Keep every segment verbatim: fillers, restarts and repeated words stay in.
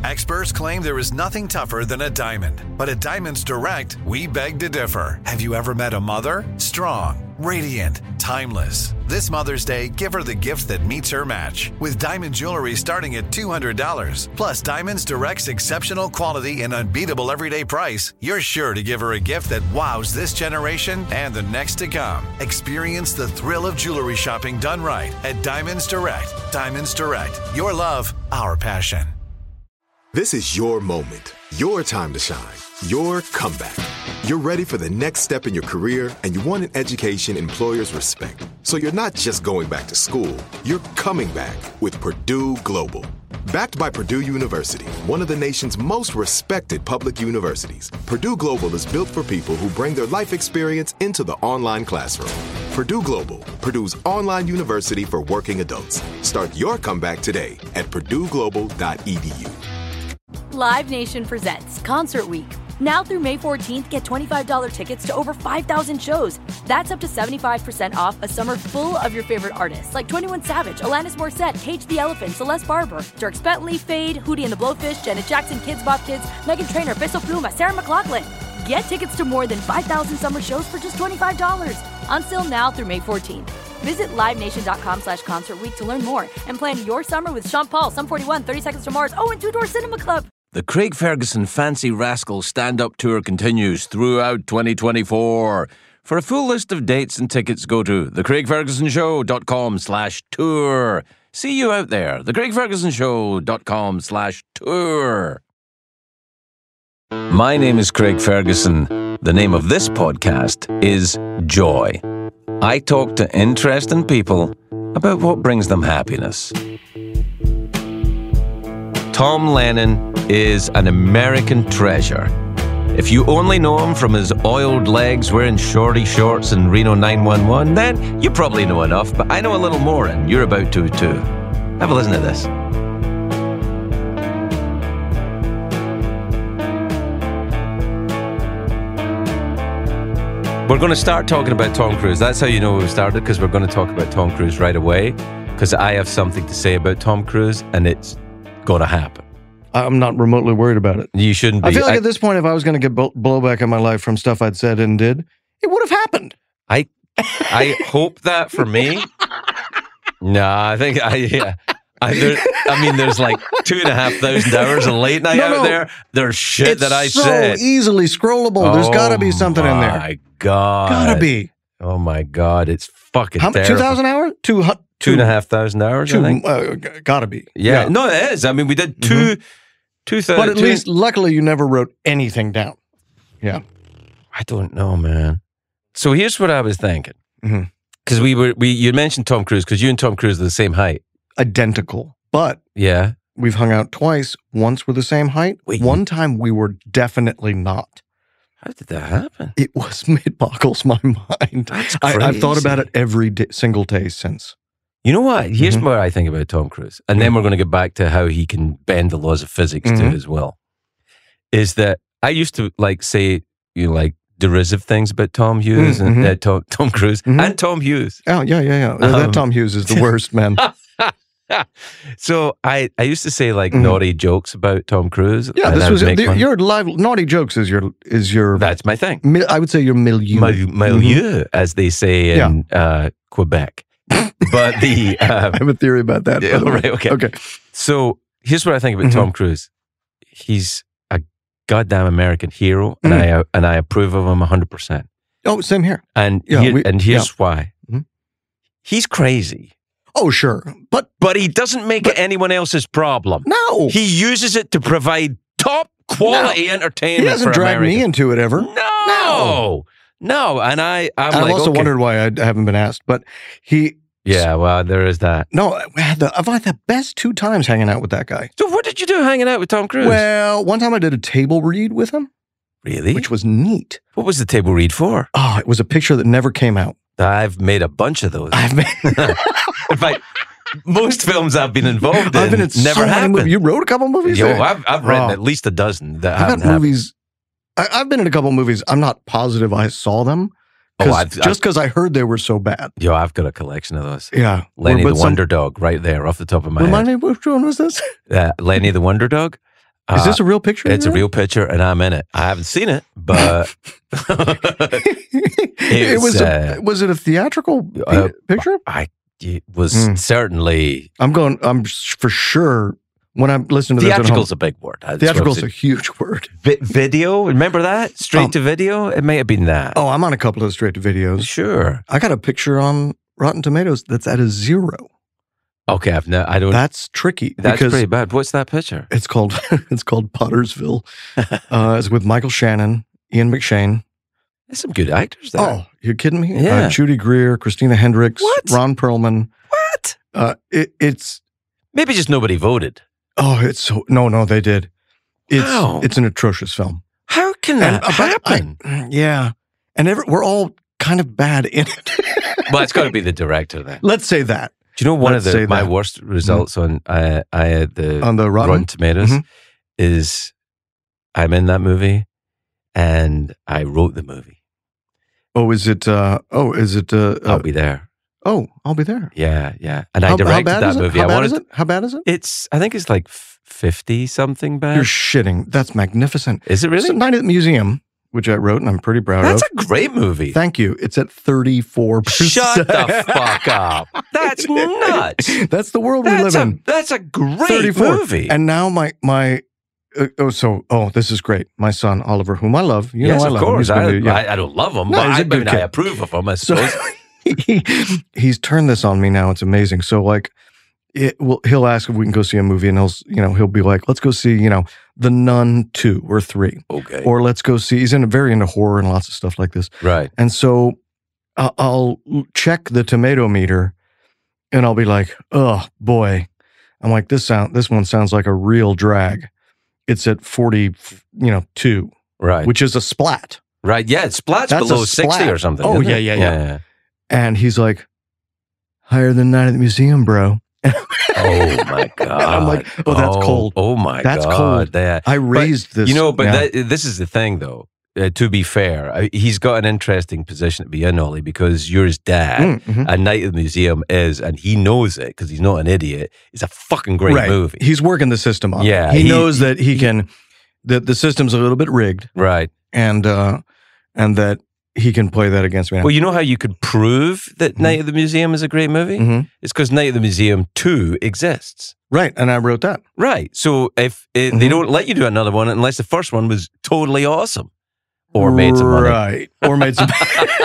Experts claim there is nothing tougher than a diamond. But at Diamonds Direct, we beg to differ. Have you ever met a mother? Strong, radiant, timeless. This Mother's Day, give her the gift that meets her match. With diamond jewelry starting at two hundred dollars. Plus Diamonds Direct's exceptional quality and unbeatable everyday price, you're sure to give her a gift that wows this generation and the next to come. Experience the thrill of jewelry shopping done right at Diamonds Direct. Diamonds Direct. Your love, our passion. This is your moment, your time to shine, your comeback. You're ready for the next step in your career, and you want an education employers respect. So you're not just going back to school, you're coming back with Purdue Global. Backed by Purdue University, one of the nation's most respected public universities, Purdue Global is built for people who bring their life experience into the online classroom. Purdue Global, Purdue's online university for working adults. Start your comeback today at purdue global dot e d u. Live Nation presents Concert Week. Now through May fourteenth, get twenty-five dollars tickets to over five thousand shows. That's up to seventy-five percent off a summer full of your favorite artists like twenty-one Savage, Alanis Morissette, Cage the Elephant, Celeste Barber, Dierks Bentley, Fade, Hootie and the Blowfish, Janet Jackson, Kids Bop Kids, Meghan Trainor, Peso Pluma, Sarah McLachlan. Get tickets to more than five thousand summer shows for just twenty-five dollars. Until now through May fourteenth. Visit livenation.com slash concert week to learn more and plan your summer with Sean Paul, Sum forty-one, thirty Seconds to Mars, oh, and Two Door Cinema Club. The Craig Ferguson Fancy Rascals stand-up tour continues throughout twenty twenty-four. For a full list of dates and tickets, go to thecraigfergusonshow.com slash tour. See you out there. thecraigfergusonshow.com slash tour. My name is Craig Ferguson. The name of this podcast is Joy. I talk to interesting people about what brings them happiness. Tom Lennon is an American treasure. If you only know him from his oiled legs wearing shorty shorts and Reno nine one one, then you probably know enough, but I know a little more, and you're about to too. Have a listen to this. We're going to start talking about Tom Cruise. That's how you know we've started, because we're going to talk about Tom Cruise right away, because I have something to say about Tom Cruise, and it's going to happen. I'm not remotely worried about it. You shouldn't be. I feel like I, at this point, if I was going to get blowback in my life from stuff I'd said and did, it would have happened. I I hope that for me. No, I think I yeah. I, there, I mean, there's like two and a half thousand hours of late night no, out no. there. There's shit it's that I so said. so easily scrollable. Oh, There's got to be something in there. Oh my God. Gotta be. Oh my God. It's fucking How terrible. two thousand hours? Two, two, two and a half thousand hours, two, I think. Uh, gotta be. Yeah. yeah. No, it is. I mean, we did two, mm-hmm. two thousand. But at two, least, luckily, you never wrote anything down. Yeah. I don't know, man. So here's what I was thinking. Because mm-hmm. we were, we you mentioned Tom Cruise, because you and Tom Cruise are the same height. Identical. But yeah, we've hung out twice. Once we're the same height. Wait, One time we were definitely not. How did that happen? It was, it boggles my mind. That's I, crazy. I've thought about it every day, single day since. You know what? Here's mm-hmm. what I think about Tom Cruise. And mm-hmm. then we're going to get back to how he can bend the laws of physics mm-hmm. to his will. Is that I used to like say, you know, like derisive things about Tom Hughes mm-hmm. and uh, Tom, Tom Cruise mm-hmm. and Tom Hughes. Oh, yeah, yeah, yeah. Um, that Tom Hughes is the worst, man. So I, I used to say like mm-hmm. naughty jokes about Tom Cruise. Yeah, this was the, your live naughty jokes is your is your that's my thing. Mi, I would say your milieu, milieu, milieu mm-hmm. as they say in yeah. uh, Quebec. But the uh, I have a theory about that. Yeah, right, okay, okay. So here's what I think about mm-hmm. Tom Cruise. He's a goddamn American hero, and mm-hmm. I and I approve of him a hundred percent. Oh, same here. And yeah, here, we, and here's yeah. why. Mm-hmm. He's crazy. Oh, sure. But but he doesn't make but, it anyone else's problem. No. He uses it to provide top quality no. entertainment. He hasn't for dragged America. me into it ever. No. No. no. And I, I'm I've like, also okay. wondered why I haven't been asked. But he... Yeah, well, there is that. No, I had the, I've had the best two times hanging out with that guy. So what did you do hanging out with Tom Cruise? Well, one time I did a table read with him. Really? Which was neat. What was the table read for? Oh, it was a picture that never came out. I've made a bunch of those. I've made... In fact... Most films I've been involved in I've been in never so happened. Movies. You wrote a couple movies? Yo, there? I've, I've written oh. at least a dozen that I've haven't got movies. I, I've been in a couple movies. I'm not positive I saw them. Oh, I've, just because I heard they were so bad. Yo, I've got a collection of those. Yeah. Lenny but the some, Wonder Dog, right there, off the top of my remind head. Remind me, which one was this? Uh, Lenny the Wonder Dog. Is Uh, this a real picture? It's a you're in? real picture, and I'm in it. I haven't seen it, but it was. uh, a, was it a theatrical uh, picture? I it was Mm. certainly I'm going. I'm sh- for sure when I'm listening to this at home. theatrical's a big word. That's what I Theatrical's was- a huge word. Vi- video. Remember that straight Um, to video? It may have been that. Oh, I'm on a couple of straight to videos. Sure. I got a picture on Rotten Tomatoes that's at a zero. Okay, I've no, I don't. That's tricky that's because pretty bad. What's that picture? it's called it's called Pottersville. Uh, it's with Michael Shannon, Ian McShane. There's some good actors there. Oh, you kidding me? Yeah. Uh, Judy Greer, Christina Hendricks, What? Ron Perlman. What? Uh, it, it's Maybe just nobody voted. oh, it's so no, no, they did. It's How? it's an atrocious film. How can that uh, but happen? I- yeah, and every, we're all kind of bad in it. well, it's got to be the director then. Let's say that Do you know one Let's of say the my that. Mm-hmm. worst results on I I had the on the Rotten. Rotten Tomatoes Mhm. is I'm in that movie and I wrote the movie. Oh, is it? Uh, oh, is it? Uh, I'll uh, be there. oh, I'll be there. Yeah, yeah. And How- I directed how bad that is it? movie. How I bad wanted is it? How bad is it? It's I think it's like fifty something bad. You're shitting. That's magnificent. Is it really? It's Night at the Museum, which I wrote and I'm pretty proud That's of. a great movie. Thank you. It's at thirty-four percent. Shut the fuck up. That's nuts. That's the world we That's live a in. that's a great thirty-four. movie. And now my my uh, oh so oh this is great. My son Oliver, whom I love, you yes, know I of love him. course. He's gonna I, do- yeah. I, I don't love him, No, but he's I, a good mean, I kid. approve of him, I So suppose. he, he's turned this on me now. It's amazing. So like, it will he'll ask if we can go see a movie, and he'll you know he'll be like, let's go see you know The Nun two or three, okay. or let's go see. He's in very into horror and lots of stuff like this. right. And so uh, I'll check the tomato meter, and I'll be like, oh boy, I'm like this sound this one sounds like a real drag. It's at forty, you know, two, Right. which is a splat. right. Yeah, it's Splat's That's a below sixty Splat. or something. Oh, isn't yeah, it? yeah, yeah. And he's like, higher than Night at the Museum, bro. Oh my god. I'm like, oh, that's cold. Oh my That's god. cold. That, I raised this. you know, but yeah. that, this is the thing, though. Uh, to be fair, uh, he's got an interesting position to be in, Ollie, because you're his dad, Mm, mhm. and Night at the Museum is, and he knows it because he's not an idiot. It's a fucking great right. movie. He's working the system on. Yeah, it. he, he- knows that he he- can. That the system's a little bit rigged, Right. and uh, and that he can play that against me. Well, you know how you could prove that Mhm. Night at the Museum is a great movie? Mhm. It's because Night at the Museum two exists. Right, and I wrote that. Right. So if it, they Mhm. don't let you do another one unless the first one was totally awesome or made some money. Right, or made some.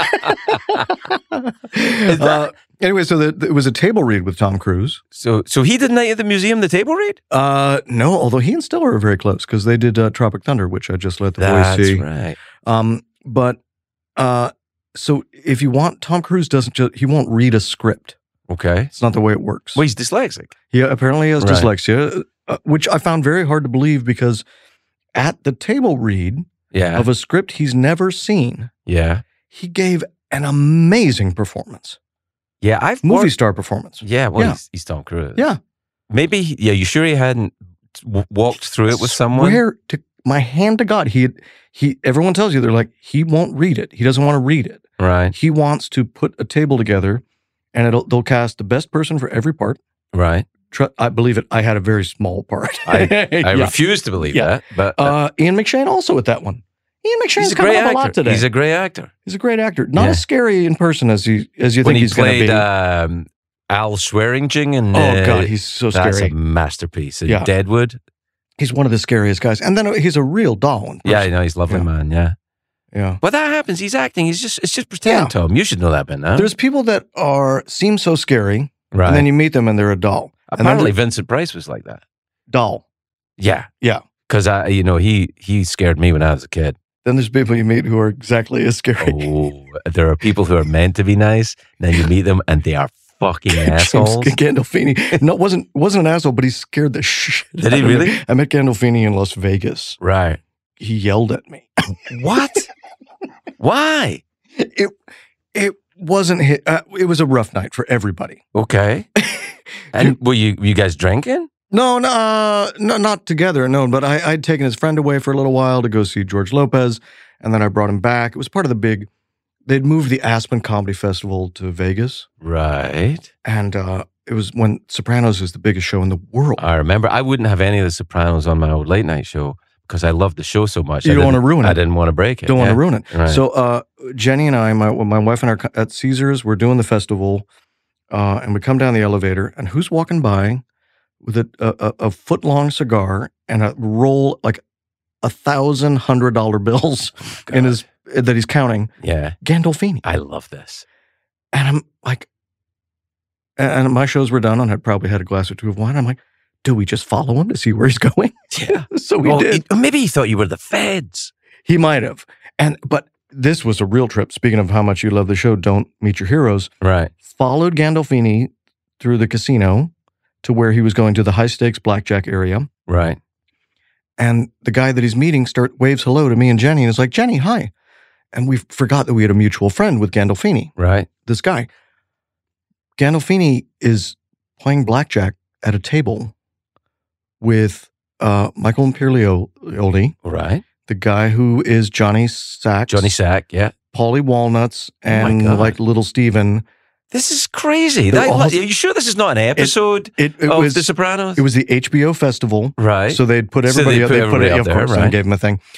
Is that- uh, anyway, so the, it was a table read with Tom Cruise. So so he did Night at the Museum, the table read? Uh, no, although he and Stiller are very close because they did uh, Tropic Thunder, which I just let the boys That's see. right. Um, but uh, so if you want, Tom Cruise doesn't just he won't read a script. Okay. It's not the way it works. Well, he's dyslexic. He apparently has Right. dyslexia, uh, which I found very hard to believe because at the table read Yeah. of a script he's never seen, yeah. he gave an amazing performance, Yeah. I've movie more- star performance. Yeah. Well, Yeah. He's, he's Tom Cruise. Yeah. Maybe. he- Yeah. You sure he hadn't w- walked through it with someone? Swear to my hand to God, he he. Everyone tells you they're like he won't read it. He doesn't want to read it. Right. He wants to put a table together, and it'll they'll cast the best person for every part. Right. Tr- I believe it. I had a very small part. I, I Yeah. refuse to believe Yeah. that. But uh, Uh, Ian McShane also at that one. Ian McShane's he's a coming great up a actor. lot today. He's a great actor. He's a great actor. Not Yeah. as scary in person as he as you When think he he's going to played be. um, Al Swearingen and oh uh, God, he's so that's scary. a masterpiece. In Yeah. Deadwood. He's one of the scariest guys. And then he's a real doll. In Yeah, person. you know, he's a lovely Yeah. man. Yeah. yeah. But that happens. He's acting. He's just it's just pretend, Yeah. Tom. You should know that by now. There's people that are seem so scary, right. and then you meet them and they're a doll. And then Apparently, they're- Vincent Price was like that. doll. Yeah. Yeah. Because I, you know, he he scared me when I was a kid. Then there's people you meet who are exactly as scary. Oh, there are people who are meant to be nice. Then you meet them and they are fucking James assholes. Gandolfini. No, wasn't wasn't an asshole, but he scared the shit. Did he out of me. really? I met Gandolfini in Las Vegas. Right. He yelled at me. What? Why? It it wasn't hit. Uh, it was a rough night for everybody. Okay. And were you you guys drinking? No, no, uh, no, not together. No, but I, I'd taken his friend away for a little while to go see George Lopez, and then I brought him back. It was part of the big. They'd moved the Aspen Comedy Festival to Vegas, Right. and uh, it was when Sopranos was the biggest show in the world. I remember. I wouldn't have any of the Sopranos on my old late night show because I loved the show so much. You I don't want to didn't- ruin it. I didn't want to break it. Don't want yeah. to ruin it. Right. So uh, Jenny and I, my my wife and I, are at Caesars. We're doing the festival, uh, and we come down the elevator, and who's walking by with a a, a foot long cigar and a roll like a thousand hundred dollar bills in his that he's counting? Yeah. Gandolfini. I love this. And I'm like, and my shows were done, and I'd probably had a glass or two of wine. I'm like, do we just follow him to see where he's going? Yeah. So we Well, did. he- maybe he thought you were the feds. He might have. And but this was a real trip. Speaking of how much you love the show, Don't Meet Your Heroes. Right. Followed Gandolfini through the casino to where he was going to the high stakes blackjack area. Right. And the guy that he's meeting start waves hello to me and Jenny and is like, Jenny, hi. And we forgot that we had a mutual friend with Gandolfini, Right. this guy. Gandolfini is playing blackjack at a table with uh, Michael Imperioli, Right. the guy who is Johnny Sacks, Johnny Sack. Yeah. Paulie Walnuts, Oh my and God. like Little Steven. This is crazy. They're That- all- are you sure this is not an episode It, it of was The Sopranos? it was the H B O festival, right. so they'd put So everybody they'd up. put They put everybody it, up of there, course, and right. gave them a thing.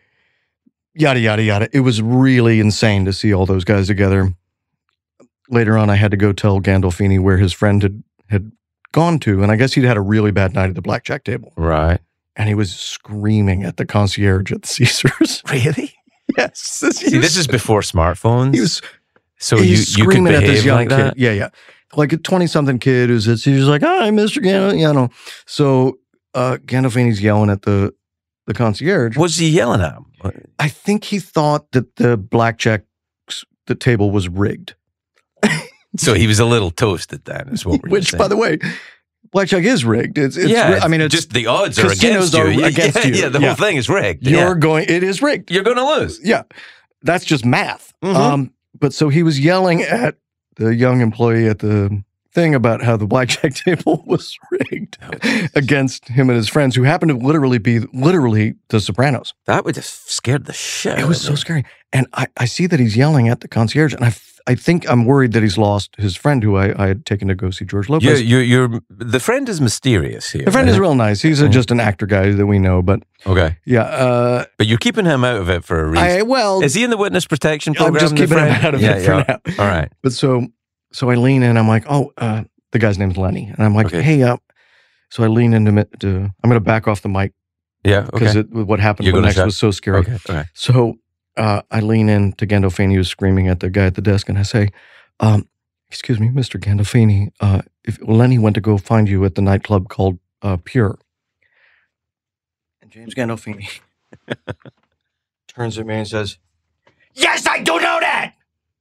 Yada yada yada. It was really insane to see all those guys together. Later on, I had to go tell Gandolfini where his friend had had gone to, and I guess he'd had a really bad night at the blackjack table, right. and he was screaming at the concierge at the Caesars. Really? Yes, See, this is before smartphones. He was so you, he's you could screaming behave at this young like kid. that? Yeah, yeah. Like a twenty-something kid who's at Caesars like, hi, Mister Gandolfini, you know. So uh, Gandolfini's yelling at the, the concierge. Was he yelling at him? I think he thought that the blackjack, s- the table was rigged. So he was a little toasted then, is what we're Which, by the way, blackjack is rigged. It's, it's yeah, ri- I mean, it's just the odds are casinos against you. are Yeah, against yeah, you. yeah, the Yeah. whole thing is rigged. you're yeah. going, it is rigged. You're going to lose. Yeah. That's just math. Mhm. Um, but so he was yelling at the young employee at the thing about how the blackjack table was rigged against him and his friends, who happened to literally be literally the Sopranos. That would have scared the shit. It out was of so me. scary. And I, I see that he's yelling at the concierge, and I, f- I think I'm worried that he's lost his friend who I, I had taken to go see George You're, Lopez. you're, you're, the friend is mysterious here. the friend I is think. real nice. He's a, Mhm. just an actor guy that we know, but Okay. yeah. Uh, But you're keeping him out of it for a reason. I well, is he in the witness protection program? I'm just the keeping him friend? out of yeah, it for yeah. now. All right. But so, so I lean in. I'm like, oh, uh, the guy's name's Lenny, and I'm like, Okay. hey, uh, so I lean into mi- to. I'm going to back off the mic Yeah. because Okay. what happened You're gonna next shut- was so scary. Okay. Okay. So uh, I lean in to Gandolfini, who's screaming at the guy at the desk, and I say, um, "Excuse me, Mister Gandolfini, uh, if Lenny went to go find you at the nightclub called uh, Pure." And James Gandolfini turns at me and says, "Yes, I do know that."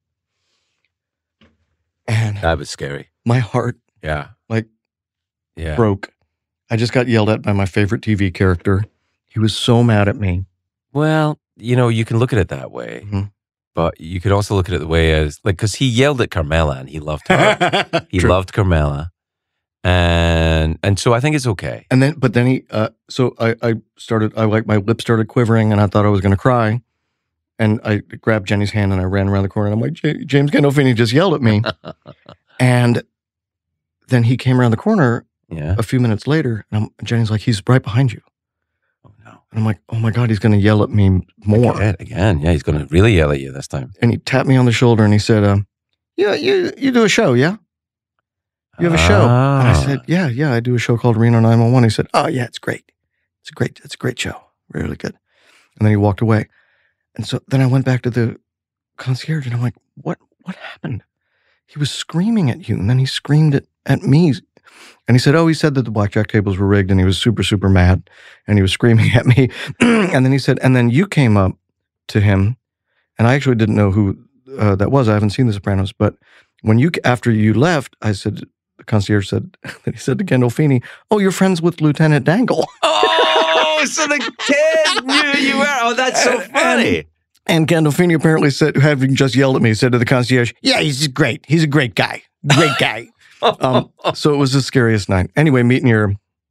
And That was scary. my heart Yeah. Like, yeah. broke. I just got yelled at by my favorite T V character. He was so mad at me. Well, you know, you can look at it that way, Mhm. but you could also look at it the way as like because he yelled at Carmela and he loved her. he True. loved Carmela, and and so I think it's okay. And then, but then he, uh, so I, I started, I like my lips started quivering and I thought I was going to cry. And I grabbed Jenny's hand and I ran around the corner and I'm like, J- James Gandolfini just yelled at me. And then he came around the corner Yeah. a few minutes later and I'm, Jenny's like, he's right behind you. Oh no. And I'm like, oh my God, he's going to yell at me more. Again, again. Yeah, he's going to really yell at you this time. And he tapped me on the shoulder and he said, um, yeah, you, you do a show, yeah? You have a show? And I Ah. said, yeah, yeah, I do a show called Reno nine one one. He said, oh, yeah, it's great. It's a great, it's a great show. Really good. And then he walked away. And so then I went back to the concierge and I'm like, what, what happened? He was screaming at you. And then he screamed at, at me. And he said, oh, he said that the blackjack tables were rigged and he was super, super mad. And he was screaming at me. And then he said, and then you came up to him. And I actually didn't know who uh, that was. I haven't seen The Sopranos. But when you, after you left, I said, the concierge said, that he said to Gandolfini, oh, you're friends with Lieutenant Dangle. Oh, so the kid knew you were. Oh, that's so And- funny. And Gandolfini apparently said, having just yelled at me, said to the concierge, yeah, he's great. He's a great guy. Great guy. um, so it was the scariest night. Anyway, meeting your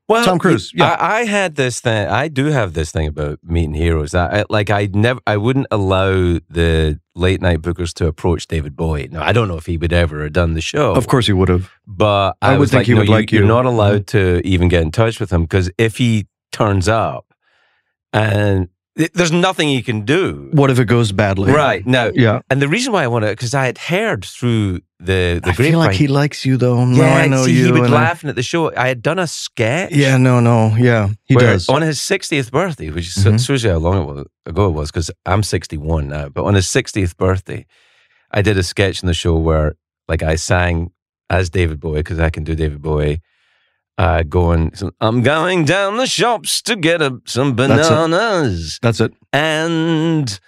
Well, Tom Cruise. you- Yeah. I, I had this thing. I do have this thing about meeting heroes. I, I like. I never. I wouldn't allow the late night bookers to approach David Bowie. Now, I don't know if he would ever have done the show. Of course he would have. But I, I would was think like, he no, would you, like You're you. not allowed to even get in touch with him because if he turns up and th- there's nothing he can do. What if it goes badly? Right. Now, Yeah. and the reason why I want to, because I had heard through the, the I feel like grapevine- he likes you though. No, yeah, I know see, you. he would and I- laughing at the show. I had done a sketch. Yeah, no, no. Yeah, he where does. On his sixtieth birthday, which is Mhm. shows you how long it was, ago it was, because I'm sixty-one now. But on his sixtieth birthday, I did a sketch in the show where, like, I sang as David Bowie because I can do David Bowie. Uh, going, I'm going down the shops to get a, some That's it. bananas That's it. and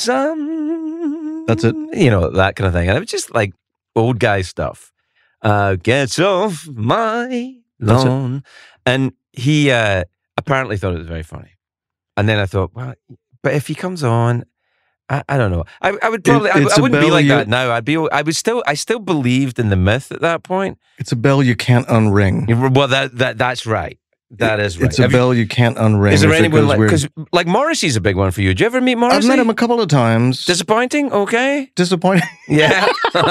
some. That's it. You know, that kind of thing. And it was just like old guy stuff. Uh, get off my That's it. lawn. And he uh, apparently thought it was very funny. And then I thought, well, but if he comes on, I, I don't know. I, I would probably, I, it's I a wouldn't be bell like you- that now. I'd be, I would still, I still believed in the myth at that point. It's a bell you can't unring. Well, that, that, that's right. That is right. It's a Have you- bell you can't unring. Is there if it anyone goes like, weird. because like Morrissey's a big one for you. Did you ever meet Morrissey? I've met him a couple of times. Disappointing? Okay. Disappointing. Yeah.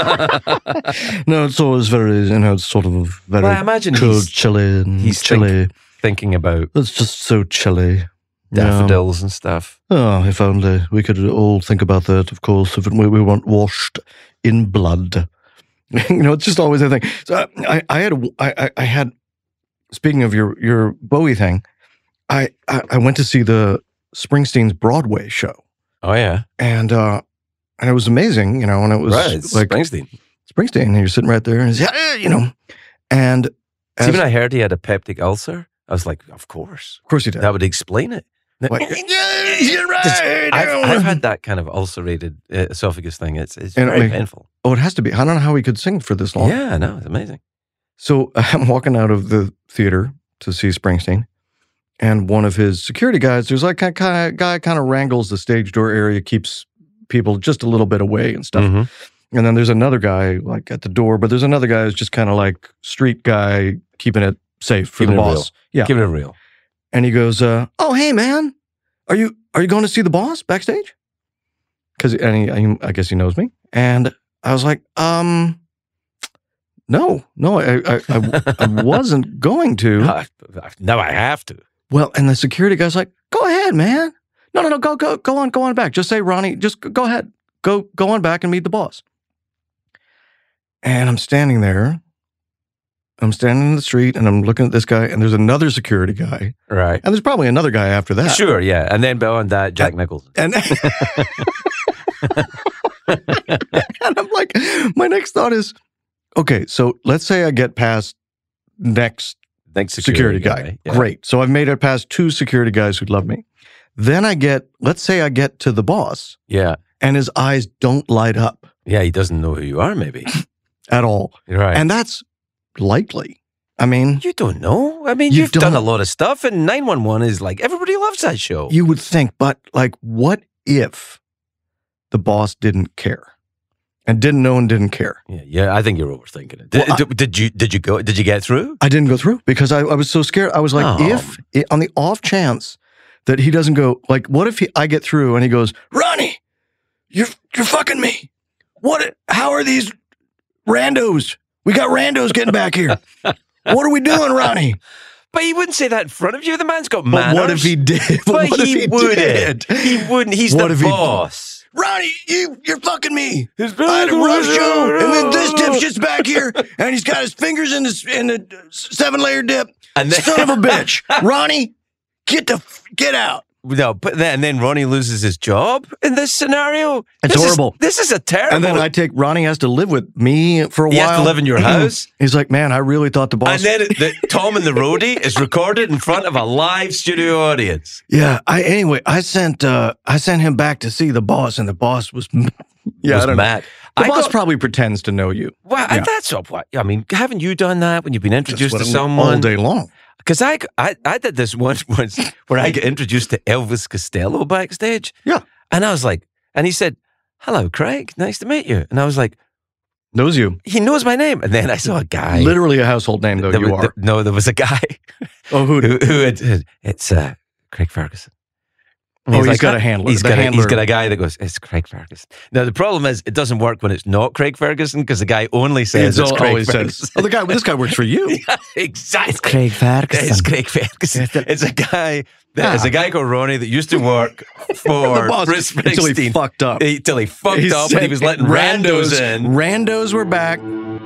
No, it's always very, you know, it's sort of very Well, I imagine cool, he's- chilly, and he's chilly. Thinking about It's just so chilly. Yeah. daffodils and stuff. Oh, if only we could all think about that. Of course, if we, we weren't washed in blood. You know, it's just always a thing. So I, I had, a, I, I had. Speaking of your your Bowie thing, I, I I went to see the Springsteen's Broadway show, Oh yeah, and uh, and it was amazing. You know, and it was right. It's like Springsteen. Springsteen, and you're sitting right there, and he's, yeah, you know, and See, as, when I heard he had a peptic ulcer, I was like, of course, of course he did. that would explain it. Like, yeah, you're right. I've, I've had that kind of ulcerated uh, esophagus thing. It's it's And it very may- painful. Oh, it has to be. I don't know how he could sing for this long. Yeah, I know. It's amazing. So I'm walking out of the theater to see Springsteen, and one of his security guys, there's like a kind of guy kind of wrangles the stage door area, keeps people just a little bit away and stuff. Mhm. And then there's another guy like at the door, but there's another guy who's just kind of like street guy keeping it safe for Keeping the it boss. real. Yeah. Keep it real. And he goes, uh, "Oh, hey man, are you are you going to see the boss backstage?" Because and he, I, I guess he knows me, and I was like, "Um, no, no, I I, I, I wasn't going to." Uh, now I have to. Well, and the security guy's like, "Go ahead, man. No, no, no, go go go on, go on back. Just say Ronnie. Just go- go ahead. Go go on back and meet the boss." And I'm standing there. I'm standing in the street and I'm looking at this guy, and there's another security guy, Right. and there's probably another guy after that. Sure. Yeah. And then beyond that, Jack Nicholson. And, and I'm like, my next thought is, okay, so let's say I get past next Thanks, security, guy. Yeah. Great. So I've made it past two security guys who love me. Then I get, let's say I get to the boss Yeah. and his eyes don't light up Yeah. He doesn't know who you are, maybe. at all. Right. And that's likely. I mean, you don't know. I mean, You you've done a don't. lot of stuff, and nine one one is like, everybody loves that show. you would think, but like, what if the boss didn't care and didn't know and didn't care? yeah, yeah, I think you're overthinking it. Did, Well, I- did, did you did you go? Did you get through? I didn't go through because I, I was so scared. I was like, Oh. if i- on the off chance that he doesn't go, like, what if he, I get through and he goes, Ronnie, you're you're fucking me. What? How are these randos? We got randos getting back here. What are we doing, Ronnie? But he wouldn't say that in front of you. The man's got But manners. what if he did? But what if he, he wouldn't. did? He wouldn't. He's What the if he- boss. Ronnie, you you're fucking me. I had a rough show, and then this dipshit's back here, and he's got his fingers in the in the seven layer dip. And then, Son of a bitch, Ronnie, get the f- get out. no, but then and then Ronnie loses his job in this scenario. It's This is- horrible. this is a terrible. And then I take Ronnie has to live with me for a he while. has to live in your house. He's like, man, I really thought the boss. And then it, the, Tom and the Roadie is recorded in front of a live studio audience. yeah. I anyway, I sent uh I sent him back to see the boss, and the boss was yeah, was I don't know. mad. The I boss got- probably pretends to know you. Well, Yeah. that's up. What I mean, haven't you done that when you've been introduced Just to what it- someone all day long. Because I, I I did this once once where I get introduced to Elvis Costello backstage. Yeah. And I was like, and he said, "Hello, Craig. Nice to meet you." And I was like, Knows you. he knows my name. And then I saw a guy. Literally a household name though. There You was- are. no, there was a guy Oh, who? who, who it, it's uh, Craig Ferguson. And Oh, he's like, got "Huh?" a handler. He's The got, a, handler- he's got a guy that goes, it's Craig Ferguson. Now, the problem is, it doesn't work when it's not Craig Ferguson because the guy only says it's, all- Craig always Ferguson. says, "Oh, the guy. This guy works for you." Yeah, exactly. It's Craig Ferguson. It's Craig Ferguson. It's a guy that is a guy called Ronnie that used to work for The boss Bruce until he Springsteen. fucked up. He- Till he fucked He up said and he was letting randos in. Randos were back.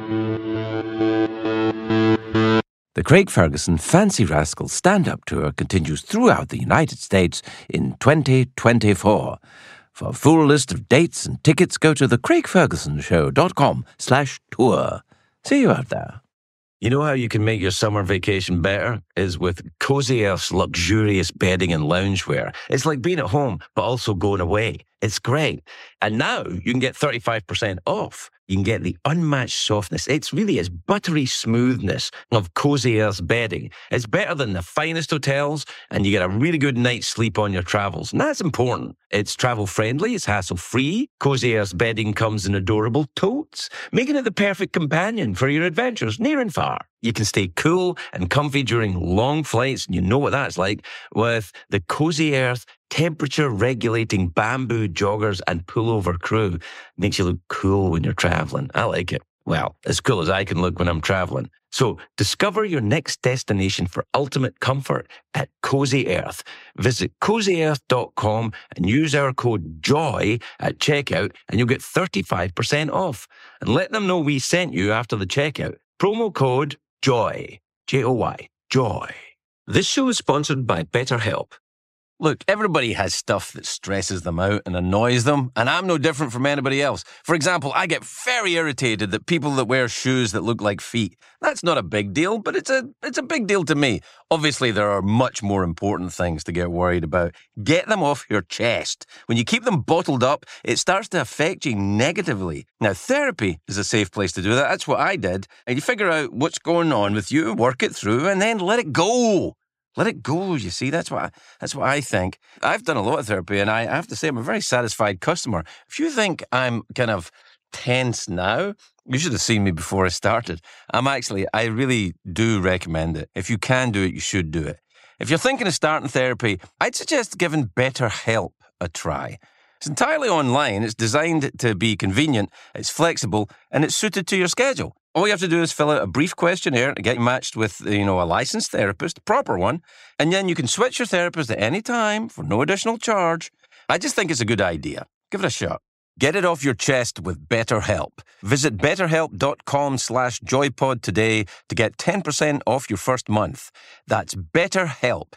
The Craig Ferguson Fancy Rascals stand-up tour continues throughout the United States in twenty twenty-four. For a full list of dates and tickets, go to the craig ferguson show dot com slash tour. See you out there. You know how you can make your summer vacation better? Is with Cozy Earth's luxurious bedding and loungewear. It's like being at home, but also going away. It's great. And now you can get thirty-five percent off. You can get the unmatched softness. It's really its buttery smoothness of Cozy Earth's bedding. It's better than the finest hotels, and you get a really good night's sleep on your travels. And that's important. It's travel-friendly. It's hassle-free. Cozy Earth's bedding comes in adorable totes, making it the perfect companion for your adventures near and far. You can stay cool and comfy during long flights, and you know what that's like, with the Cozy Earth temperature-regulating bamboo joggers and pullover crew. Makes you look cool when you're traveling. I like it. Well, as cool as I can look when I'm traveling. So discover your next destination for ultimate comfort at Cozy Earth. Visit cozy earth dot com and use our code JOY at checkout, and you'll get thirty-five percent off. And let them know we sent you after the checkout. Promo code JOY. J O Y. JOY. This show is sponsored by BetterHelp. Look, everybody has stuff that stresses them out and annoys them, and I'm no different from anybody else. For example, I get very irritated that people that wear shoes that look like feet. That's not a big deal, but it's a it's a big deal to me. Obviously, there are much more important things to get worried about. Get them off your chest. When you keep them bottled up, it starts to affect you negatively. Now, therapy is a safe place to do that. That's what I did. And you figure out what's going on with you, work it through, and then let it go. Let it go, you see. That's what I, that's what I think. I've done a lot of therapy, and I, I have to say I'm a very satisfied customer. If you think I'm kind of tense now, you should have seen me before I started. I'm actually, I really do recommend it. If you can do it, you should do it. If you're thinking of starting therapy, I'd suggest giving BetterHelp a try. It's entirely online. It's designed to be convenient, it's flexible, and it's suited to your schedule. All you have to do is fill out a brief questionnaire to get matched with, you know, a licensed therapist, a proper one, and then you can switch your therapist at any time for no additional charge. I just think it's a good idea. Give it a shot. Get it off your chest with BetterHelp. Visit betterhelp.com slash joypod today to get ten percent off your first month. That's BetterHelp,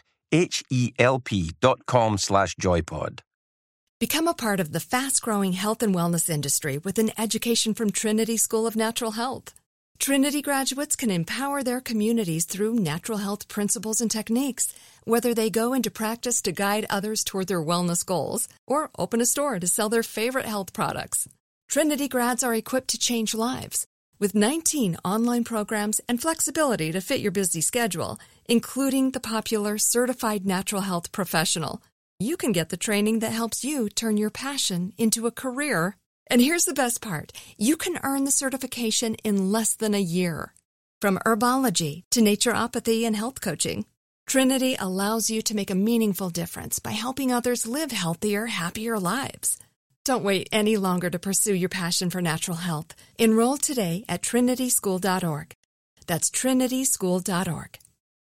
H-E-L-P dot com slash joypod. Become a part of the fast-growing health and wellness industry with an education from Trinity School of Natural Health. Trinity graduates can empower their communities through natural health principles and techniques, whether they go into practice to guide others toward their wellness goals or open a store to sell their favorite health products. Trinity grads are equipped to change lives with nineteen online programs and flexibility to fit your busy schedule, including the popular Certified Natural Health Professional. You can get the training that helps you turn your passion into a career. And here's the best part. You can earn the certification in less than a year. From herbology to naturopathy and health coaching, Trinity allows you to make a meaningful difference by helping others live healthier, happier lives. Don't wait any longer to pursue your passion for natural health. Enroll today at trinity school dot org. That's trinity school dot org.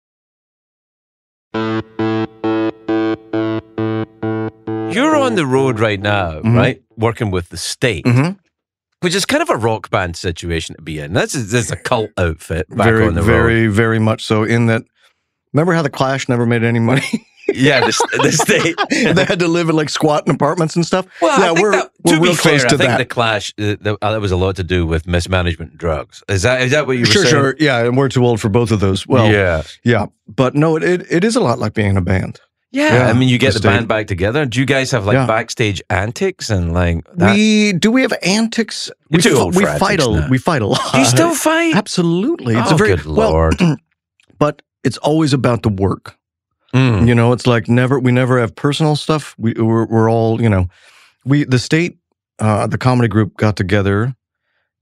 You're on the road right now, Mhm. right? Working with the state, Mhm. which is kind of a rock band situation to be in. This is, this is a cult outfit back Very, on the road. very, very much so. In that, remember how the Clash never made any money? Yeah, the, the state. They had to live in like squatting apartments and stuff. Well, yeah, I think we're that, we're to real be close fair, to I think that. the Clash, uh, the, uh, that was a lot to do with mismanagement and drugs. Is that is that what you were Sure, saying? sure. Yeah, and we're too old for both of those. Well, yeah. yeah. But no, it, it it is a lot like being in a band. yeah. Yeah, I mean, you get the the band state. back together. Do you guys have like Yeah. backstage antics and like that? We do we have antics? You're we too fi- old for we fight antics a now. we fight a lot. Do you still fight? Absolutely. It's Oh, a very good well, Lord. but it's always about the work. Mm. You know, it's like never we never have personal stuff. We we're, we're all, you know, we the state uh the comedy group got together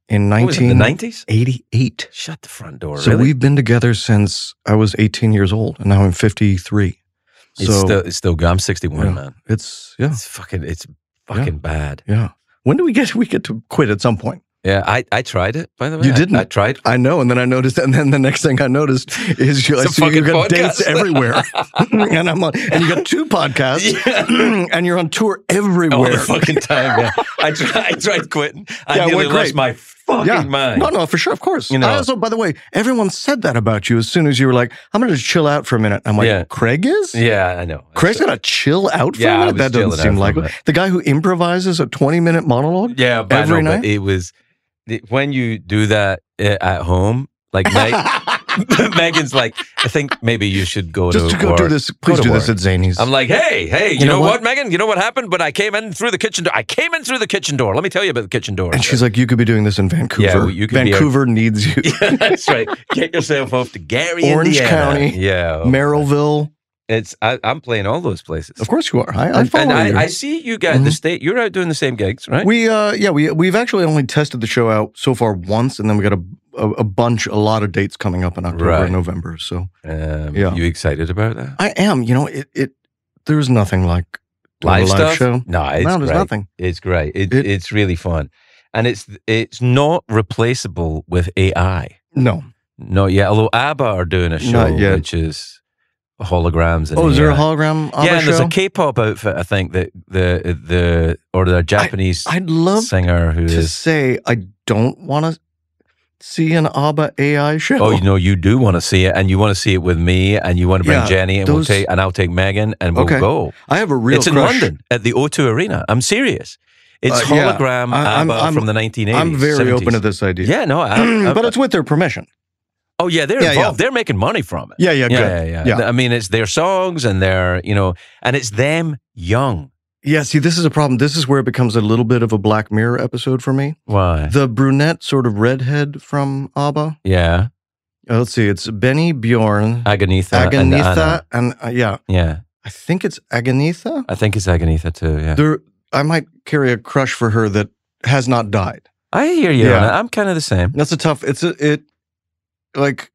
in What was it, the nineteen nineties? eighty-eight. Shut the front door. So really? we've been together since I was eighteen years old, and now I'm fifty-three. It's So still, it's still good. I'm sixty-one, yeah, man. it's yeah, It's fucking, it's fucking bad. yeah. When do we get we get to quit at some point? Yeah, I, I tried it, by the way. You I- didn't? I, tried. I know, and then I noticed, and then the next thing I noticed is you, I It's a see you fucking got podcast. dates everywhere, and I'm on, and you got two podcasts, and you're on tour All everywhere. the fucking time, yeah. I tried, I tried quitting. I Yeah, it nearly went lost great. my fucking yeah, mind. no, no, for sure, of course. You know- I also, by the way, everyone said that about you as soon as you were like, "I'm going to chill out for a minute." I'm like, Yeah. "Craig is? Yeah, I know. Craig's going to chill out for Yeah, I a minute? was That doesn't chilling seem out like for a it. minute. The guy who improvises a twenty minute monologue. Yeah, but every I know, night? but it was it- when you do that uh, at home. Like Meg, Megan's like, I think maybe you should go Just to to go work. do this, please to do this work. at Zany's. I'm like, hey, hey, you, You know, know what? what? Megan? You know what happened? But I came in through the kitchen door. I came in through the kitchen door. Let me tell you about the kitchen door. and she's like, "You could be doing this in Vancouver. Yeah, well, you could be Vancouver needs you. yeah, that's right. Get yourself off to Gary, Orange Indiana. County, Yeah, oh, Merrillville. It's I, I'm playing all those places. Of course you are. I, I and, follow and you. I, I see you guys. The Mhm. state. You're out doing the same gigs, right? We uh yeah we we've actually only tested the show out so far once, and then we got a a, a bunch, a lot of dates coming up in October Right. and November. So um, Yeah. You excited about that? I am. You know, it it there's nothing like doing Live a live stuff? show. No, it's no, there's great. nothing. It's great. It, It- it's really fun, and it's it's not replaceable with A I. No. Not yet. Although ABBA are doing a show, Not yet. which is holograms. And Oh, is there a A I. hologram ABBA Yeah, and there's show? a K-pop outfit. I think that the the or the Japanese I'd love singer who to is. say I don't want to see an ABBA A I show. Oh, you know, you do want to see it, and you want to see it with me, and you want to bring Yeah, Jenny, and those- we'll take, and I'll take Megan, and we'll Okay. go. I have a real It's in crush. London at the O two Arena. I'm serious. It's Uh, yeah. hologram I- I'm- ABBA I'm- from the nineteen eighties. I'm very seventies. open to this idea. Yeah, no, I, I, but it's with their permission. oh yeah, they're Yeah, yeah. involved. They're making money from it. Yeah, yeah, yeah, good. yeah, yeah. Yeah. I mean, it's their songs and their, you know, and it's them young. Yeah, see, this is a problem. This is where it becomes a little bit of a Black Mirror episode for me. Why? The brunette sort of redhead from ABBA. Yeah, Uh, let's see, it's Benny Bjorn, Aganitha. and Aganitha, Anna. and, uh, yeah, Yeah, I think it's Aganitha. I think it's Aganitha too. Yeah, There, I might carry a crush for her that has not died. I hear you. Yeah. on it. I'm kind of the same. That's a tough. It's a it, like.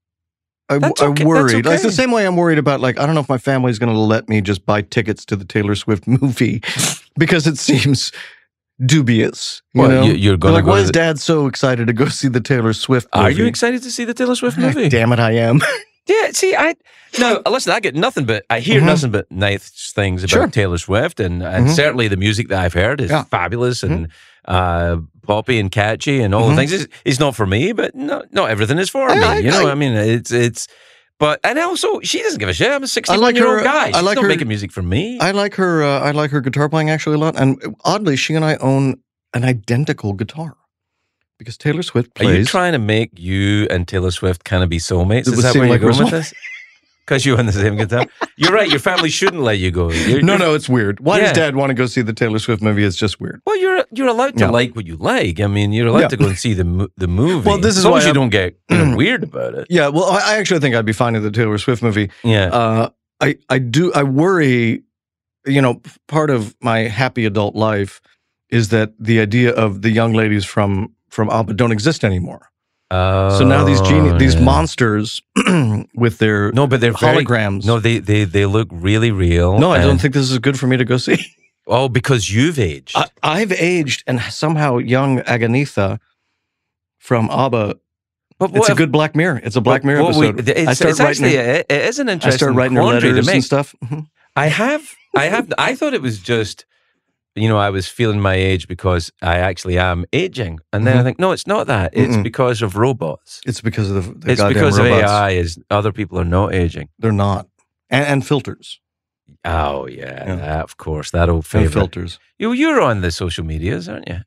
I, That's I okay, worried. that's Like, it's the okay. same way I'm worried about, like, I don't know if my family's going to let me just buy tickets to the Taylor Swift movie because it seems dubious. You Well, know? you- you're They're gonna like, go why to is the- Dad so excited to go see the Taylor Swift movie? Are you excited to see the Taylor Swift Ah, movie? Damn it, I am. Yeah, see, I no, listen, I get nothing but I hear Mhm. nothing but nice things about Sure. Taylor Swift, and and Mhm. certainly the music that I've heard is Yeah. fabulous and uh, poppy and catchy and all Mhm. the things. It's, it's not for me, but no, not everything is for I- me. I- you know, I- I, mean, it's it's. But and also, she doesn't give a shit. I'm a sixty-one year her- old guy. She's I like not her- making music for me. I like her. Uh, I like her guitar playing actually a lot. And oddly, she and I own an identical guitar because Taylor Swift Are you plays. trying to make you and Taylor Swift kind of be soulmates? It Is would that seem where you're like we're going with this? Because you own the same guitar. You're right. Your family shouldn't let you go. You're, no, you're- no, it's weird. Why Yeah. does Dad want to go see the Taylor Swift movie? It's just weird. Well, you're you're allowed to Yeah. like what you like. I mean, you're allowed Yeah. to go and see the mo- the movie. Well, this is as long why as you I'm- don't get you know, weird about it. Yeah, well, I I actually think I'd be fine in the Taylor Swift movie. Yeah, Uh, I, I do, I worry, you know, part of my happy adult life is that the idea of the young ladies from, from ABBA don't exist anymore. oh, So now these geni- these yeah. monsters with their No, but they're very, holograms. No, they they they look really real. No, I don't and- think this is good for me to go see. Oh, because you've aged. I, I've aged, and somehow young Aganitha from ABBA. but It's a good Black Mirror. It's a Black Mirror what we- episode. it's, I start it's writing actually her- it, it is an I interesting start writing her quandary to letters make. and stuff. Mhm. I have, I have, I thought it was just, you know, I was feeling my age because I actually am aging, and then I Mhm. think, no, it's not that. It's Mm-mm. because of robots. It's because of the, the It's goddamn because robots. of A I. Is other people are not aging. They're not, and, and filters. Oh yeah, Yeah. that, of course, that old And favorite. filters. You, you're on the social medias, aren't you?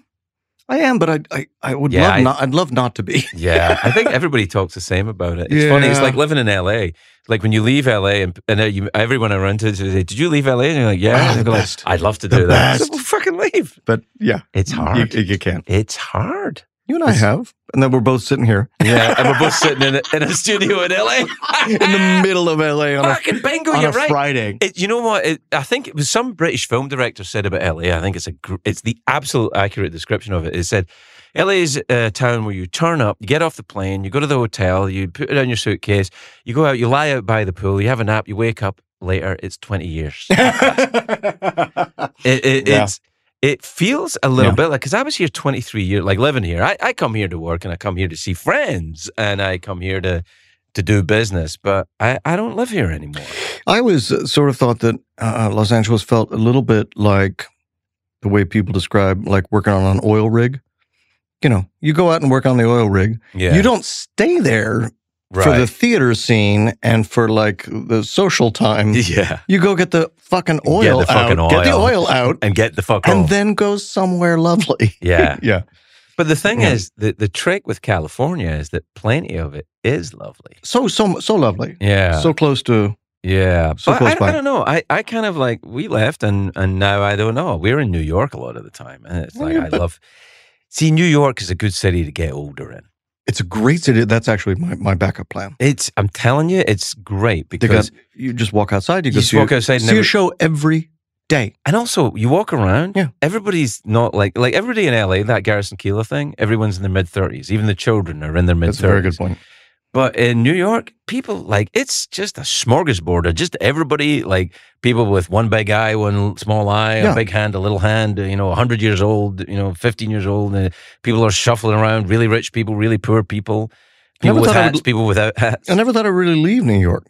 I am, but I, I, I would Yeah, love I- not. I'd love not to be. Yeah, I think everybody talks the same about it. It's funny. It's Yeah. like living in L A. Like when you leave L A and, and uh, you, everyone around to say, "Did you leave L A?" And you're like, "Yeah." Ah, And the they go like, best. I'd love to The do that. best. So fucking leave. But yeah, It's hard. You, you can't. It's hard. You and I have, and then we're both sitting here Yeah, and we're both sitting in a, in a studio in L A. in the middle of L A on a, Fucking bingo, on you're a right. Friday. It, you know what? It, I think it was some British film director said about L A. I think it's a gr- it's the absolute accurate description of it. It said L A is a town where you turn up, you get off the plane, you go to the hotel, you put it on your suitcase, you go out, you lie out by the pool, you have a nap, you wake up later, it's twenty years. it, it, Yeah. it's, it feels a little Yeah. bit like, because I was here twenty-three years, like living here. I, I come here to work and I come here to see friends and I come here to to do business, but I, I don't live here anymore. I was uh, sort of thought that uh, Los Angeles felt a little bit like the way people describe like working on an oil rig. You know, you go out and work on the oil rig. Yeah. You don't stay there Right. for the theater scene and for like the social time. Yeah. You go get the fucking oil the fucking out. Get the oil. oil out. And get the fuck And off. then go somewhere lovely. Yeah. Yeah. But the thing Yeah. is, the, the trick with California is that plenty of it is lovely. So, so, so lovely. Yeah. So close to, yeah. so but close I, by. I don't know. I, I kind of like, we left and, and now I don't know. We're in New York a lot of the time. And it's like, Yeah, I but- love, see, New York is a good city to get older in. it's a great city. That's actually my, my backup plan. It's, I'm telling you, it's great They because, got, you just walk outside. You, You go just see walk a, outside and see every- a show every day. and also you walk around, Yeah. everybody's not like, like everybody in L A, that Garrison Keillor thing, everyone's in their mid thirties. Even the children are in their mid thirties. That's a very good point. But in New York, people like it's just a smorgasbord of just everybody, like people with one big eye, one small eye, Yeah. a big hand, a little hand, you know, one hundred years old, you know, fifteen years old. And people are shuffling around, really rich people, really poor people, people Never with thought I would- hats, people without hats. I never thought I'd really leave New York.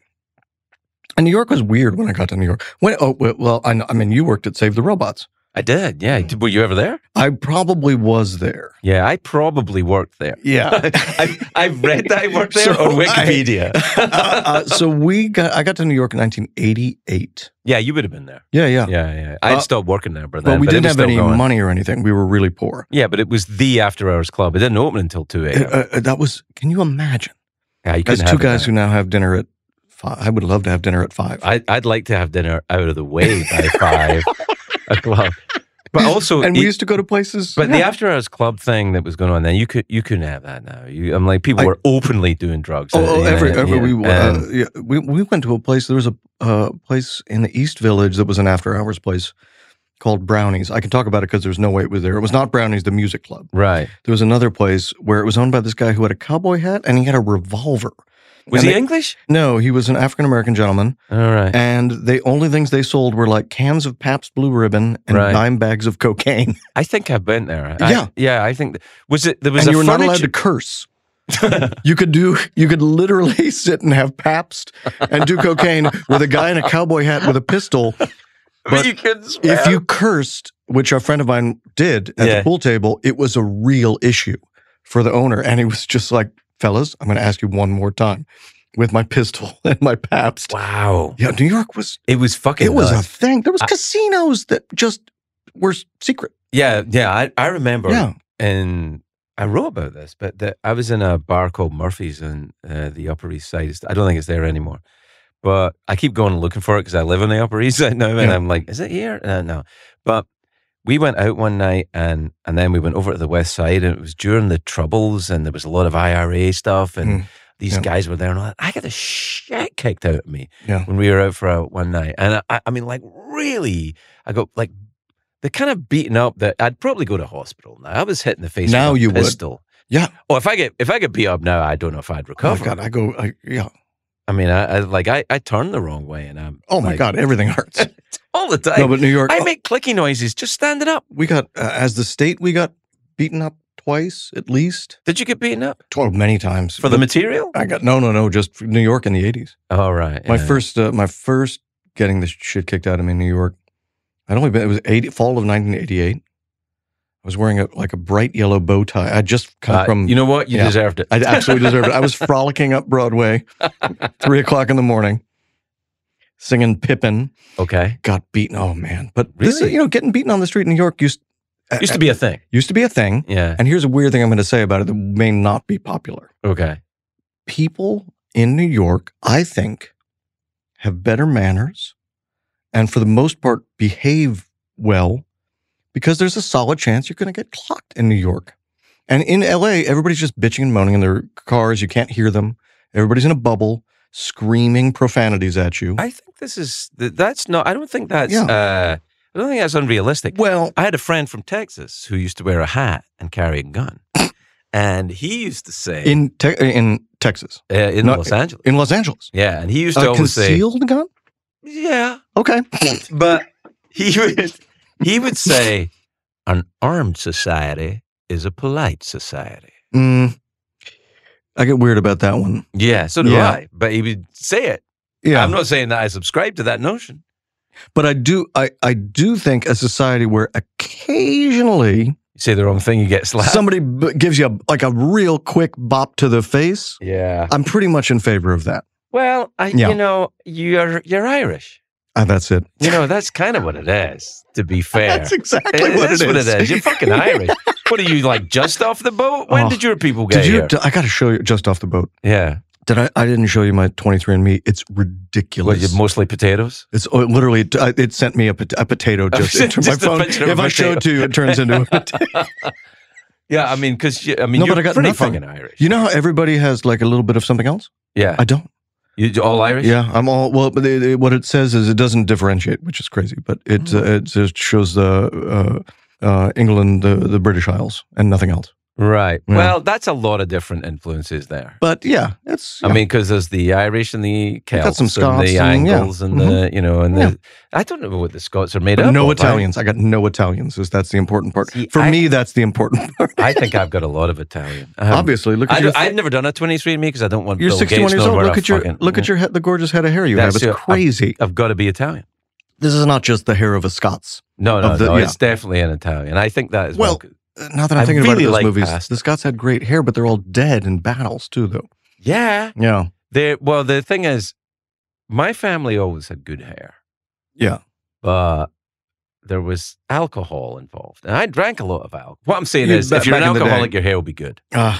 And New York was weird when I got to New York. When, oh, well, well, I, know- I mean, you worked at Save the Robots. I did, yeah. Were you ever there? I probably was there. Yeah, I probably worked there. Yeah. I've, I've read that I worked there So on I- Wikipedia. uh, uh, so we got, I got to New York in nineteen eighty-eight. yeah, you would have been there. Yeah, yeah. Yeah, yeah. I'd Uh, stopped working there by then. But we it didn't was have still any going. money or anything. We were really poor. Yeah, but it was the after hours club. It didn't open until two a.m. Uh, uh, that was, can you imagine? yeah, you As couldn't two have it guys there. who now have dinner at five. I would love to have dinner at five. I, I'd like to have dinner out of the way by five o'clock. But also, and we it- used to go to places. but yeah. the after hours club thing that was going on then, you could you couldn't have that now. You, I'm like, people I- were openly doing drugs. Oh, uh, oh, you know, every, every yeah, we, and- uh, yeah, we we went to a place. There was a uh, place in the East Village that was an after hours place called Brownies. I can talk about it because there's no way it was there. It was not Brownies, the music club. right. There was another place where it was owned by this guy who had a cowboy hat and he had a revolver. Was And he they- English? No, he was an African American gentleman, All right. and the only things they sold were like cans of Pabst Blue Ribbon and Right. dime bags of cocaine. I think I've been there. I- Yeah. yeah. I think was it there was And a you were not allowed to furniture- curse. You could do. You could literally sit and have Pabst and do cocaine with a guy in a cowboy hat with a pistol. but you couldn't If swear. you cursed, which a friend of mine did at Yeah. the pool table, it was a real issue for the owner, and he was just like, "Fellas, I'm going to ask you one more time." With my pistol and my Pabst. Wow. Yeah, New York was. It was fucking It was a nuts. thing. There was I- casinos that just were secret. Yeah, yeah. I, I remember Yeah. and I wrote about this, but the, I was in a bar called Murphy's on uh, the Upper East Side. It's- I don't think it's there anymore. But I keep going and looking for it because I live on the Upper East Side now. And Yeah. I'm like, is it here? Uh, no. But we went out one night and, and then we went over to the West Side and it was during the Troubles and there was a lot of I R A stuff and Mm. these Yeah. guys were there and all that. I got the shit kicked out of me Yeah. when we were out for a, one night. And I, I mean, like, really, I got like, the kind of beaten up that I'd probably go to hospital now. I was hit in the face Now with a you would. pistol. Yeah. Oh, if I get if I get beat up now, I don't know if I'd Oh recover. my God, I go. I, yeah. I mean, I, I like I, I turn the wrong way and I'm Oh my like, God, everything hurts. all the time. No, but New York. I oh, make clicky noises just standing up. we got uh, as the state. We got beaten up twice at least. Did you get beaten up Twelve many times for the But material? I got no, no, no. Just New York in the eighties. Oh right, My yeah. first, uh, my first getting the shit kicked out of me in New York. I'd only been. It was eighty, fall of nineteen eighty-eight. I was wearing a like a bright yellow bow tie. I just come Uh, from. you know what? You yeah. deserved it. I absolutely deserved it. I was frolicking up Broadway, three o'clock in the morning, singing Pippin. Okay, Got beaten. Oh man! But this, is, Really? you know, getting beaten on the street in New York used used to be a thing. used to be a thing. Yeah. And here's a weird thing I'm going to say about it that may not be popular. Okay. People in New York, I think, have better manners, and for the most part, behave well, because there's a solid chance you're going to get clocked in New York. And in L A, everybody's just bitching and moaning in their cars. You can't hear them. Everybody's in a bubble, screaming profanities at you. I think this is th- that's not. I don't think that's. Yeah. Uh, I don't think that's unrealistic. Well, I had a friend from Texas who used to wear a hat and carry a gun. And he used to say... in te- in Texas. Uh, in Not- Los Angeles. In Los Angeles. Yeah, and he used to A always say... concealed gun? Yeah. Okay. But he would, he would say, an armed society is a polite society. Mm, I get weird about that one. Yeah, so do Yeah. I. But he would say it. Yeah. I'm not saying that I subscribe to that notion. But I do I, I do think a society where occasionally You say the wrong thing, you get slapped. somebody b- gives you a, like a real quick bop to the face, Yeah. I'm pretty much in favor of that. Well, I, Yeah. you know, you're you're Irish. Ah, that's it. You know, that's kind of what it is, to be fair. That's exactly It what is it what is. it is. You're fucking Irish. What are you, like, just off the boat? When Oh. did your people get Did you? here? d- I got to show you just off the boat. yeah. Did I? I didn't show you my twenty-three and me. It's What, ridiculous. you mostly potatoes? It's oh, literally. It, uh, it sent me a, pot- a potato just into my Just a phone. picture of If a I show it to you, it turns into a potato. Yeah, I mean, because, I mean, No, you're but I got pretty nothing. fucking Irish. You know how everybody has like a little bit of something else? Yeah. I don't. You all Irish? Yeah, I'm all well. But it, it- what it says is it doesn't differentiate, which is crazy. But it Mm. uh, it just shows the uh, uh, England, the the British Isles, and nothing else. Right. Yeah. Well, that's a lot of different influences there. But yeah, it's. I yeah. mean, because there's the Irish and the got Celts some and Scots the and- yeah. Angles and the, you know, and the, Yeah. I don't know what the Scots are made but up no of. I- Italians. I got no Italians. Is that's the important part See, for I- me? That's the important part. I think I've got a lot of Italian. I haven't- Obviously, look at I your. I've never done a twenty-three and me because I don't want You're Bill sixty-one Gates years knowing old. where Look I at your fucking- look at your head, the gorgeous head of hair you That's have. It's your- crazy. I've got to be Italian. This is not just the hair of a Scots. No, no, Of the- no. yeah. It's definitely an Italian. I think that is Well, Uh, Now that I'm I thinking really about it, like those movies, pasta. the Scots had great hair, but they're all dead in battles too, though. yeah. Yeah, They well, the thing is, my family always had good hair, yeah. but there was alcohol involved, and I drank a lot of alcohol. What I'm saying You- is, ba- if you're an back in the day- alcoholic, your hair will be good. Uh,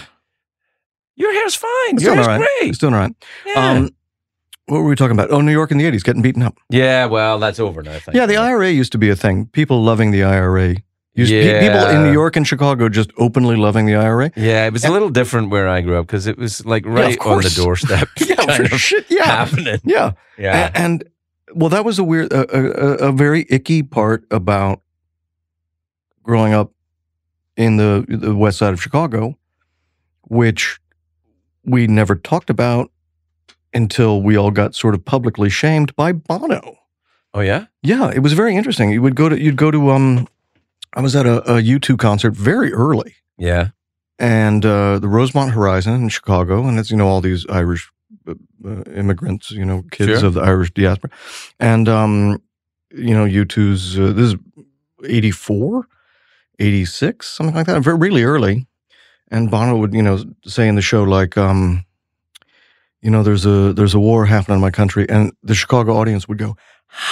Your hair's fine. it's Your doing hair's all right. great. It's doing all right. Yeah. Um, what were we talking about? Oh, New York in the eighties, getting beaten up. yeah. Well, that's over now. Thank Yeah, the God. I R A used to be a thing. People loving the I R A. Used, pe- Yeah. People in New York and Chicago just openly loving the I R A. Yeah, it was a little different where I grew up because it was like of right on the course. doorstep. Yeah, kind for of shit. Yeah, happening. yeah. Yeah. A- And, well, that was a weird, a, a, a- a very icky part about growing up in the the west side of Chicago, which we never talked about until we all got sort of publicly shamed by Bono. Oh yeah. Yeah, it was very interesting. You would go to, you'd go to, um, I was at a, a U two concert very early, Yeah. and uh, the Rosemont Horizon in Chicago, and it's, you know, all these Irish uh, uh, immigrants, you know, kids Sure. of the Irish diaspora, and um, you know, U two's uh, this is eighty-four, eighty-six, something like that, very really early, and Bono would, you know, say in the show like, um, you know, there's a there's a war happening in my country, and the Chicago audience would go,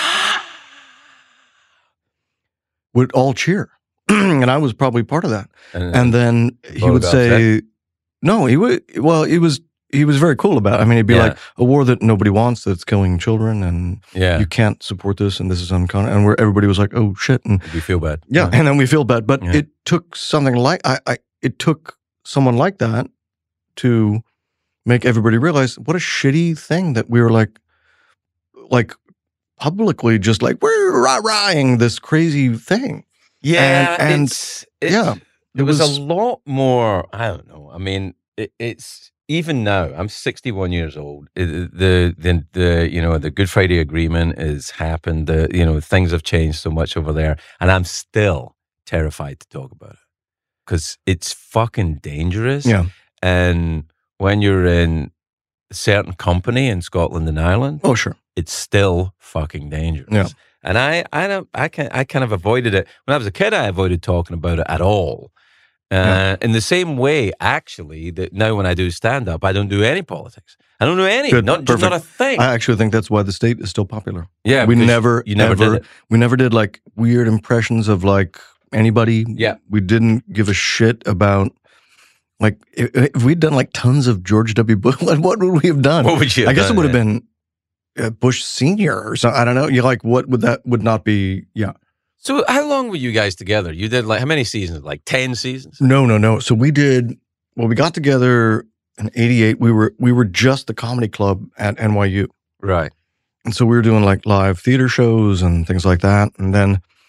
would all cheer. And I was probably part of that. And then he Bono would got say, no, he would, well, he was, he was very cool about it. I mean, he'd be Yeah. like, a war that nobody wants, that's killing children, and yeah, you can't support this, and this is uncon. And where everybody was like, oh shit. And you feel bad. yeah, and then we feel bad. But Yeah. it took something like, I, I, it took someone like that to make everybody realize what a shitty thing that we were like, like publicly just like, we're rah-rahing this crazy thing. yeah, and- and- it's, it, yeah, There it was, was- a lot more. I don't know. I mean, it, it's even now. I'm sixty-one years old. It- the the the you know the Good Friday Agreement has happened. The you know things have changed so much over there, and I'm still terrified to talk about it because it's fucking dangerous. Yeah. And when you're in a certain company in Scotland and Ireland, Oh, sure. it's still fucking dangerous. Yeah. And I, I don't, I can, I kind of avoided it when I was a kid. I avoided talking about it at all. Uh, Yeah. In the same way, actually, that now when I do stand up, I don't do any politics. I don't do any, Good, not just not a perfect. thing. I actually think that's why the state is still popular. yeah, we because never, you never ever, did it. we never did like weird impressions of like anybody. Yeah. We didn't give a shit about like if, if we'd done like tons of George W. Bush, what what would we have done? What would you? Have I guess done, it would have yeah? been uh, Bush Senior or something. I don't know. You like what would that would not be? Yeah. So, how long were you guys together? You did like how many seasons? Like ten seasons? No, no, no. So we did. Well, we got together in eighty-eight. We were we were just the comedy club at N Y U. Right. And so we were doing like live theater shows and things like that. And then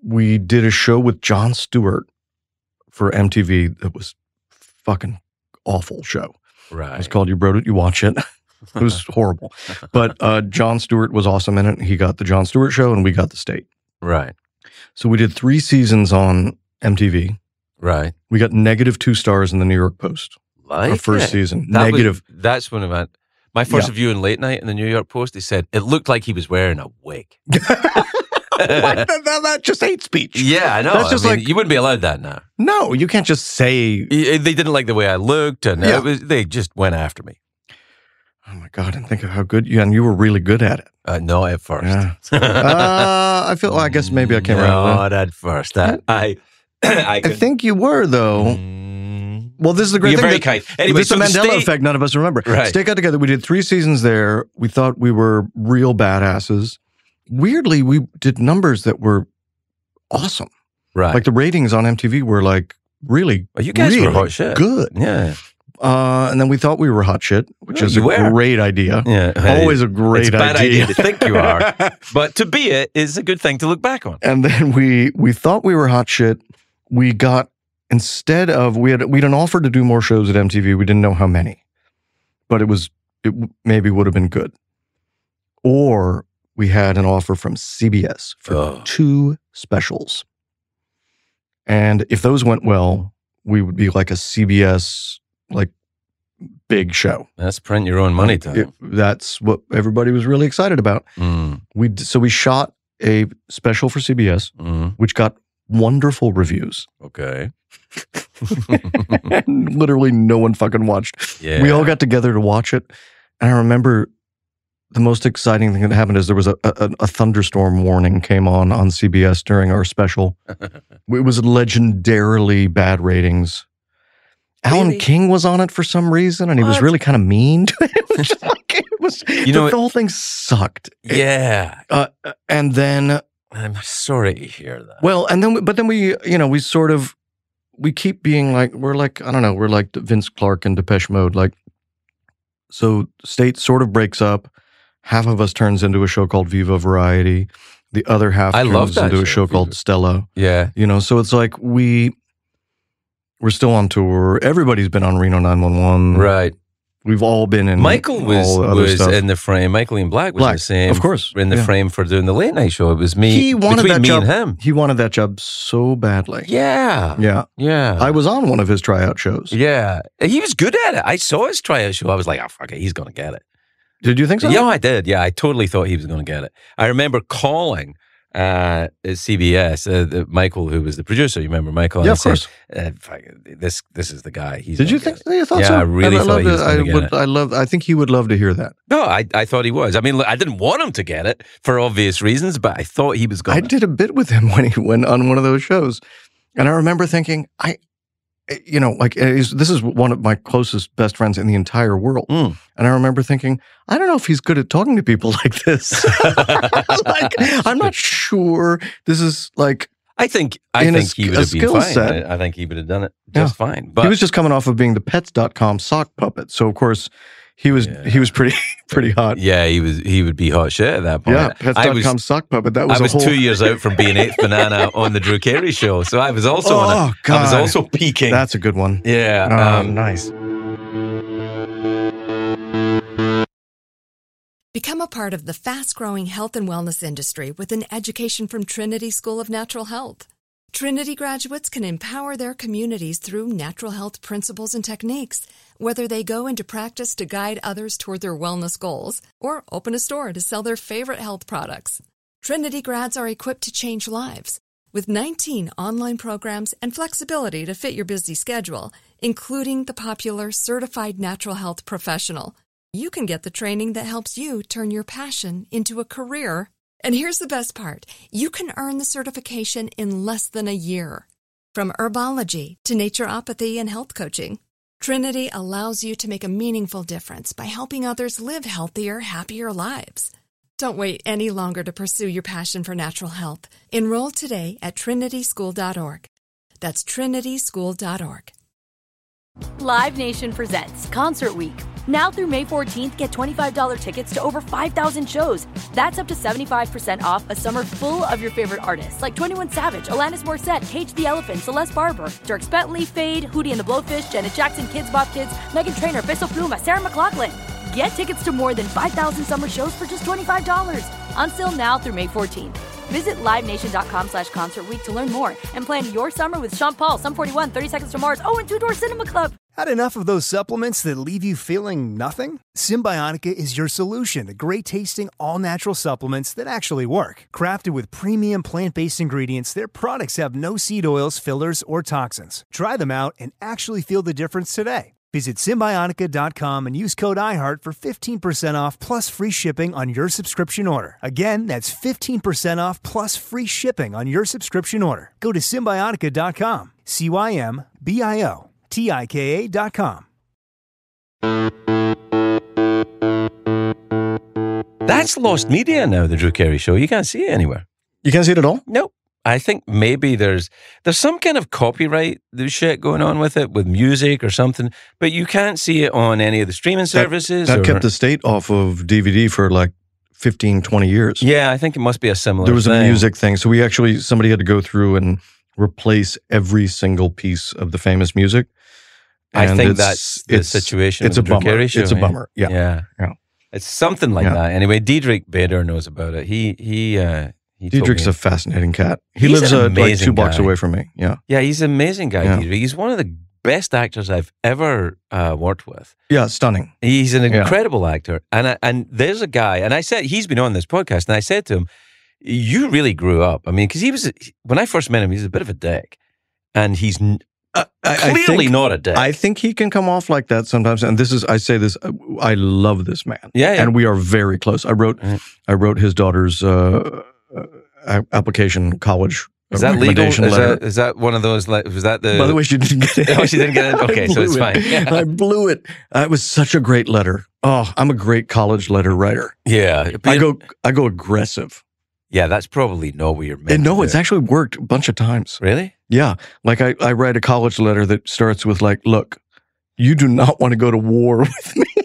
we did a show with Jon Stewart for M T V that was fucking awful show. Right. It was called You Wrote It, You Watch It. It was horrible. But uh, Jon Stewart was awesome in it. He got the Jon Stewart show and we got the state. Right. So we did three seasons on M T V. Right. We got negative two stars in the New York Post. Like our first it. season. That Negative. Was, that's when I went. My first Yeah. review in Late Night in the New York Post, they said it looked like he was wearing a wig. What? that, that, that just hate speech. Yeah, I know. That's just I mean, like- you wouldn't be allowed that now. No, you can't just say, Y- They didn't like the way I looked, and Yeah. it was, they just went after me. oh my God, and think of how good you, and you were really good at it. Uh, no, at first. Yeah. uh, I feel, well, I guess maybe I came around. Not at first. I, I, I, I could, think you were, though. Mm, Well, this is the great You're thing. very that- kind. Anyway, this is so the the Mandela state- effect none of us remember. Right. State got together. We did three seasons there. We thought we were real badasses. Weirdly, we did numbers that were awesome. right. Like the ratings on M T V were like really, Well, you guys really were hot shit. good. Yeah. Uh, and then we thought we were hot shit, which Well, is you a were. great idea. Yeah. Always a great it's a bad idea. idea to think you are, but to be it is a good thing to look back on. And then we we thought we were hot shit. We got instead of we had we had an offer to do more shows at M T V. We didn't know how many, but it was it w- maybe would have been good. Or we had an offer from C B S for Oh. two specials, and if those went well, we would be like a C B S like big show. That's print your own money time. It- that's what everybody was really excited about. Mm, We d- so we shot a special for C B S, mm, which got wonderful reviews. okay. And literally no one fucking watched. Yeah. We all got together to watch it. And I remember the most exciting thing that happened is there was a, a, a thunderstorm warning came on on C B S during our special. It was legendarily bad ratings. Alan Really? King was on it for some reason, and he was What? really kind of mean to it. It was just like, it was, You the, know, the whole thing sucked. It- Yeah. uh, and then I'm sorry to hear that. Well, and then, we, but then we, you know, we sort of, we keep being like, we're like, I don't know, we're like Vince Clarke and Depeche Mode. Like, so State sort of breaks up. Half of us turns into a show called Viva Variety. The other half I turns love that into a show, show called Viva. Stella. yeah. You know, so it's like we, we're still on tour. Everybody's been on Reno nine one one. Right. We've all been in Michael was all the other was stuff. in the frame. Michael Ian Black was in Black, the same. of course, In the yeah. frame for doing the late night show. It was me. He wanted between that me job. and him. He wanted that job so badly. Yeah. Yeah. Yeah. I was on one of his tryout shows. yeah. He was good at it. I saw his tryout show. I was like, oh, fuck it. He's going to get it. Did you think so? Yeah, I did. Yeah, I totally thought he was going to get it. I remember calling uh, C B S, uh, the, Michael, who was the producer. You remember Michael? Yeah, and of course. saying, uh, fuck it, this this is the guy. He's Did you gonna think? get it." You thought Yeah, so? I really I thought he loved was it. gonna I get would. it. I love. I think he would love to hear that. No, I, I thought he was. I mean, I didn't want him to get it for obvious reasons, but I thought he was going I to. did a bit with him when he went on one of those shows, and I remember thinking, I, you know, like is, this is one of my closest best friends in the entire world, Mm. and I remember thinking, I don't know if he's good at talking to people like this. Like, I'm not sure. This is like I think I in a think sk- he would a have been skill fine. set. I, I think he would have done it just fine. But he was just coming off of being the Pets dot com sock puppet, so of course he was Yeah. he was pretty pretty hot. yeah, he was he would be hot shit at that point. Yeah, Pets I dot com was sock puppet. That was I was a whole. two years out from being eighth banana on the Drew Carey show, so I was also on Oh, a, I was God. also peaking. That's a good one. yeah. Oh, um, nice. Become a part of the fast-growing health and wellness industry with an education from Trinity School of Natural Health. Trinity graduates can empower their communities through natural health principles and techniques, whether they go into practice to guide others toward their wellness goals or open a store to sell their favorite health products. Trinity grads are equipped to change lives with nineteen online programs and flexibility to fit your busy schedule, including the popular Certified Natural Health Professional. You can get the training that helps you turn your passion into a career. And here's the best part. You can earn the certification in less than a year. From herbology to naturopathy and health coaching, Trinity allows you to make a meaningful difference by helping others live healthier, happier lives. Don't wait any longer to pursue your passion for natural health. Enroll today at trinity school dot org. That's trinity school dot org. Live Nation presents Concert Week. Now through May fourteenth, get twenty-five dollars tickets to over five thousand shows. That's up to seventy-five percent off a summer full of your favorite artists like twenty-one Savage, Alanis Morissette, Cage the Elephant, Celeste Barber, Dierks Bentley, Fade, Hootie and the Blowfish, Janet Jackson, Kids Bop Kids, Meghan Trainor, Bissell Pluma, Sarah McLachlan. Get tickets to more than five thousand summer shows for just twenty-five dollars. Until now through May fourteenth. Visit livenation.com slash concert week to learn more and plan your summer with Sean Paul, Sum forty-one, thirty Seconds to Mars, oh, and Two Door Cinema Club. Had enough of those supplements that leave you feeling nothing? Symbiotica is your solution to great-tasting, all-natural supplements that actually work. Crafted with premium plant-based ingredients, their products have no seed oils, fillers, or toxins. Try them out and actually feel the difference today. Visit Symbiotica dot com and use code iHeart for fifteen percent off plus free shipping on your subscription order. Again, that's fifteen percent off plus free shipping on your subscription order. Go to Symbiotica dot com. C Y M B I O T I K A dot com. That's lost media now, the Drew Carey Show. You can't see it anywhere. You can't see it at all? Nope. I think maybe there's there's some kind of copyright shit going on with it, with music or something, but you can't see it on any of the streaming services. That, that or, kept the state off of D V D for like fifteen, twenty years. Yeah, I think it must be a similar There was thing. a music thing. So we actually, somebody had to go through and replace every single piece of the famous music. I And think it's- that's the it's- situation It's with a the Drew bummer. Carey Show. It's a yeah. bummer. Yeah. Yeah. Yeah. It's something like Yeah. that. Anyway, Diedrich Bader knows about it. He, he, uh, he told Diedrich's me- a fascinating cat. He He's lives an uh, like amazing two blocks guy. away from me. Yeah. Yeah, he's an amazing guy, Yeah. Diedrich. He's one of the best actors I've ever uh, worked with. Yeah. Stunning. He's an Yeah. incredible actor. And I, and there's a guy, and I said, he's been on this podcast, and I said to him, you really grew up. I mean, because he was, when I first met him, he was a bit of a dick. And he's n- I, I clearly think, not a dick. I think he can come off like that sometimes. And this is, I say this, uh, I love this man. Yeah, yeah. And we are very close. I wrote, Right. I wrote his daughter's uh, uh, a- application college Is that legal? recommendation Is letter. that, is that one of those, like, was that the... By the way, she didn't get it. Oh, she didn't get it? Okay, I so it's blew it. fine. Yeah. I blew it. Uh, it was such a great letter. Oh, I'm a great college letter writer. yeah. I go, I go aggressive. Yeah, that's probably not what you're meant And no, to it's do. actually worked a bunch of times. Really? Yeah. Like I, I write a college letter that starts with like, look, you do not want to go to war with me.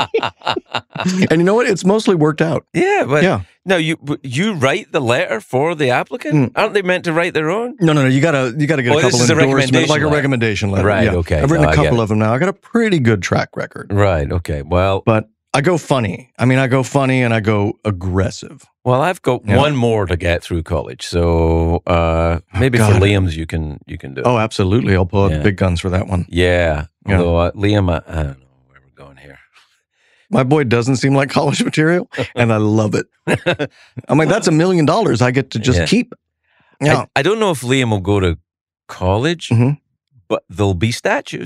And you know what? It's mostly worked out. Yeah, but Yeah. no, you you write the letter for the applicant? Aren't they meant to write their own? No, no, no. You gotta, you gotta get Oh, a this couple is a endorsements, recommendation like a letter. recommendation letter. Right, Yeah. okay. I've written Oh, I a get couple it. of them now. I got a pretty good track record. Right, okay. Well, But I go funny. I mean, I go funny and I go aggressive. well, I've got Yeah. one more to get through college, so uh, maybe for God. Liam's you can you can do it. Oh, absolutely. I'll pull out Yeah. the big guns for that one. Yeah, Yeah. although uh, Liam, I, I don't know where we're going here. My boy doesn't seem like college material, and I love it. I'm like, that's a million dollars I get to just Yeah. keep. Yeah. I, I don't know if Liam will go to college, Mhm. but there'll be statues.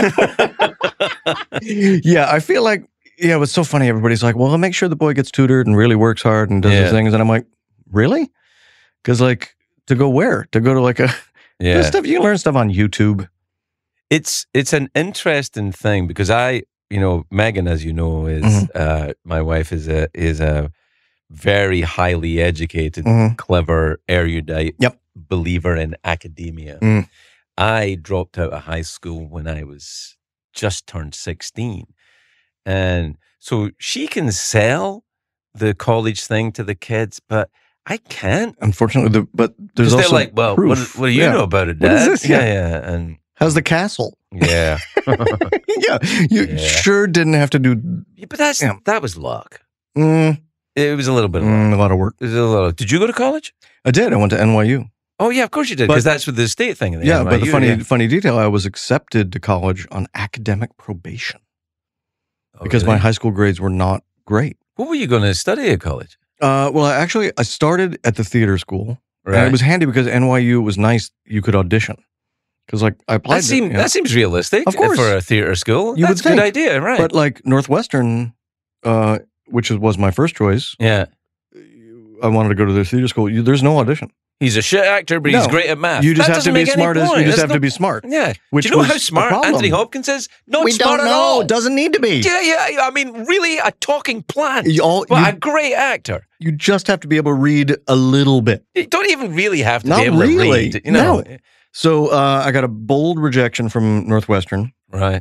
Yeah, I feel like, yeah, it was so funny. Everybody's like, well, make sure the boy gets tutored and really works hard and does Yeah. his things. And I'm like, really? Because, like, to go where? To go to like a, Yeah, there's stuff, you can learn stuff on YouTube. it's it's an interesting thing because I, you know, Megan, as you know, is Mhm. uh, my wife is a is a very highly educated, Mhm. clever, erudite Yep. believer in academia. Mm. I dropped out of high school when I was just turned sixteen, and so she can sell the college thing to the kids, but I can't. Unfortunately, the, but there's 'Cause also they're like, well, what, proof. what do you Yeah. know about it, What is Dad? this? Yeah, Yeah. yeah, and How's the castle? yeah. Yeah, you Yeah. sure didn't have to do Yeah, but that's Yeah. that was luck. mm, It was a little bit of luck. mm, a lot of work. It was a little. Did you go to college? I did. I went to N Y U. Oh yeah, of course you did, But- because that's with the state thing. The Yeah, N Y U, but the funny, yeah. funny detail, I was accepted to college on academic probation Oh, because really? my high school grades were not great. What were you going to study at college? Uh, well, I actually, I started at the theater school, Right. and it was handy because N Y U was nice. You could audition because, like, I applied. that to- seems you know. that seems realistic. Of course. for a theater school, You that's would a good think. idea, right? But like Northwestern, uh, which is- was my first choice, yeah, I wanted to go to their theater school. You, there's no audition. he's a shit actor, but he's No. great at math. You just That have to doesn't be make any smart. As, point. you just That's have no- to be smart. Yeah. Which Do you know was how a smart problem. Anthony Hopkins is? Not we smart don't at know. all. It doesn't need to be. Yeah, yeah. I mean, really, a talking plant. You, all, but you, a great actor. you just have to be able to read a little bit. You don't even really have to Not be able really. to read. You know, No. So uh, I got a bold rejection from Northwestern. right?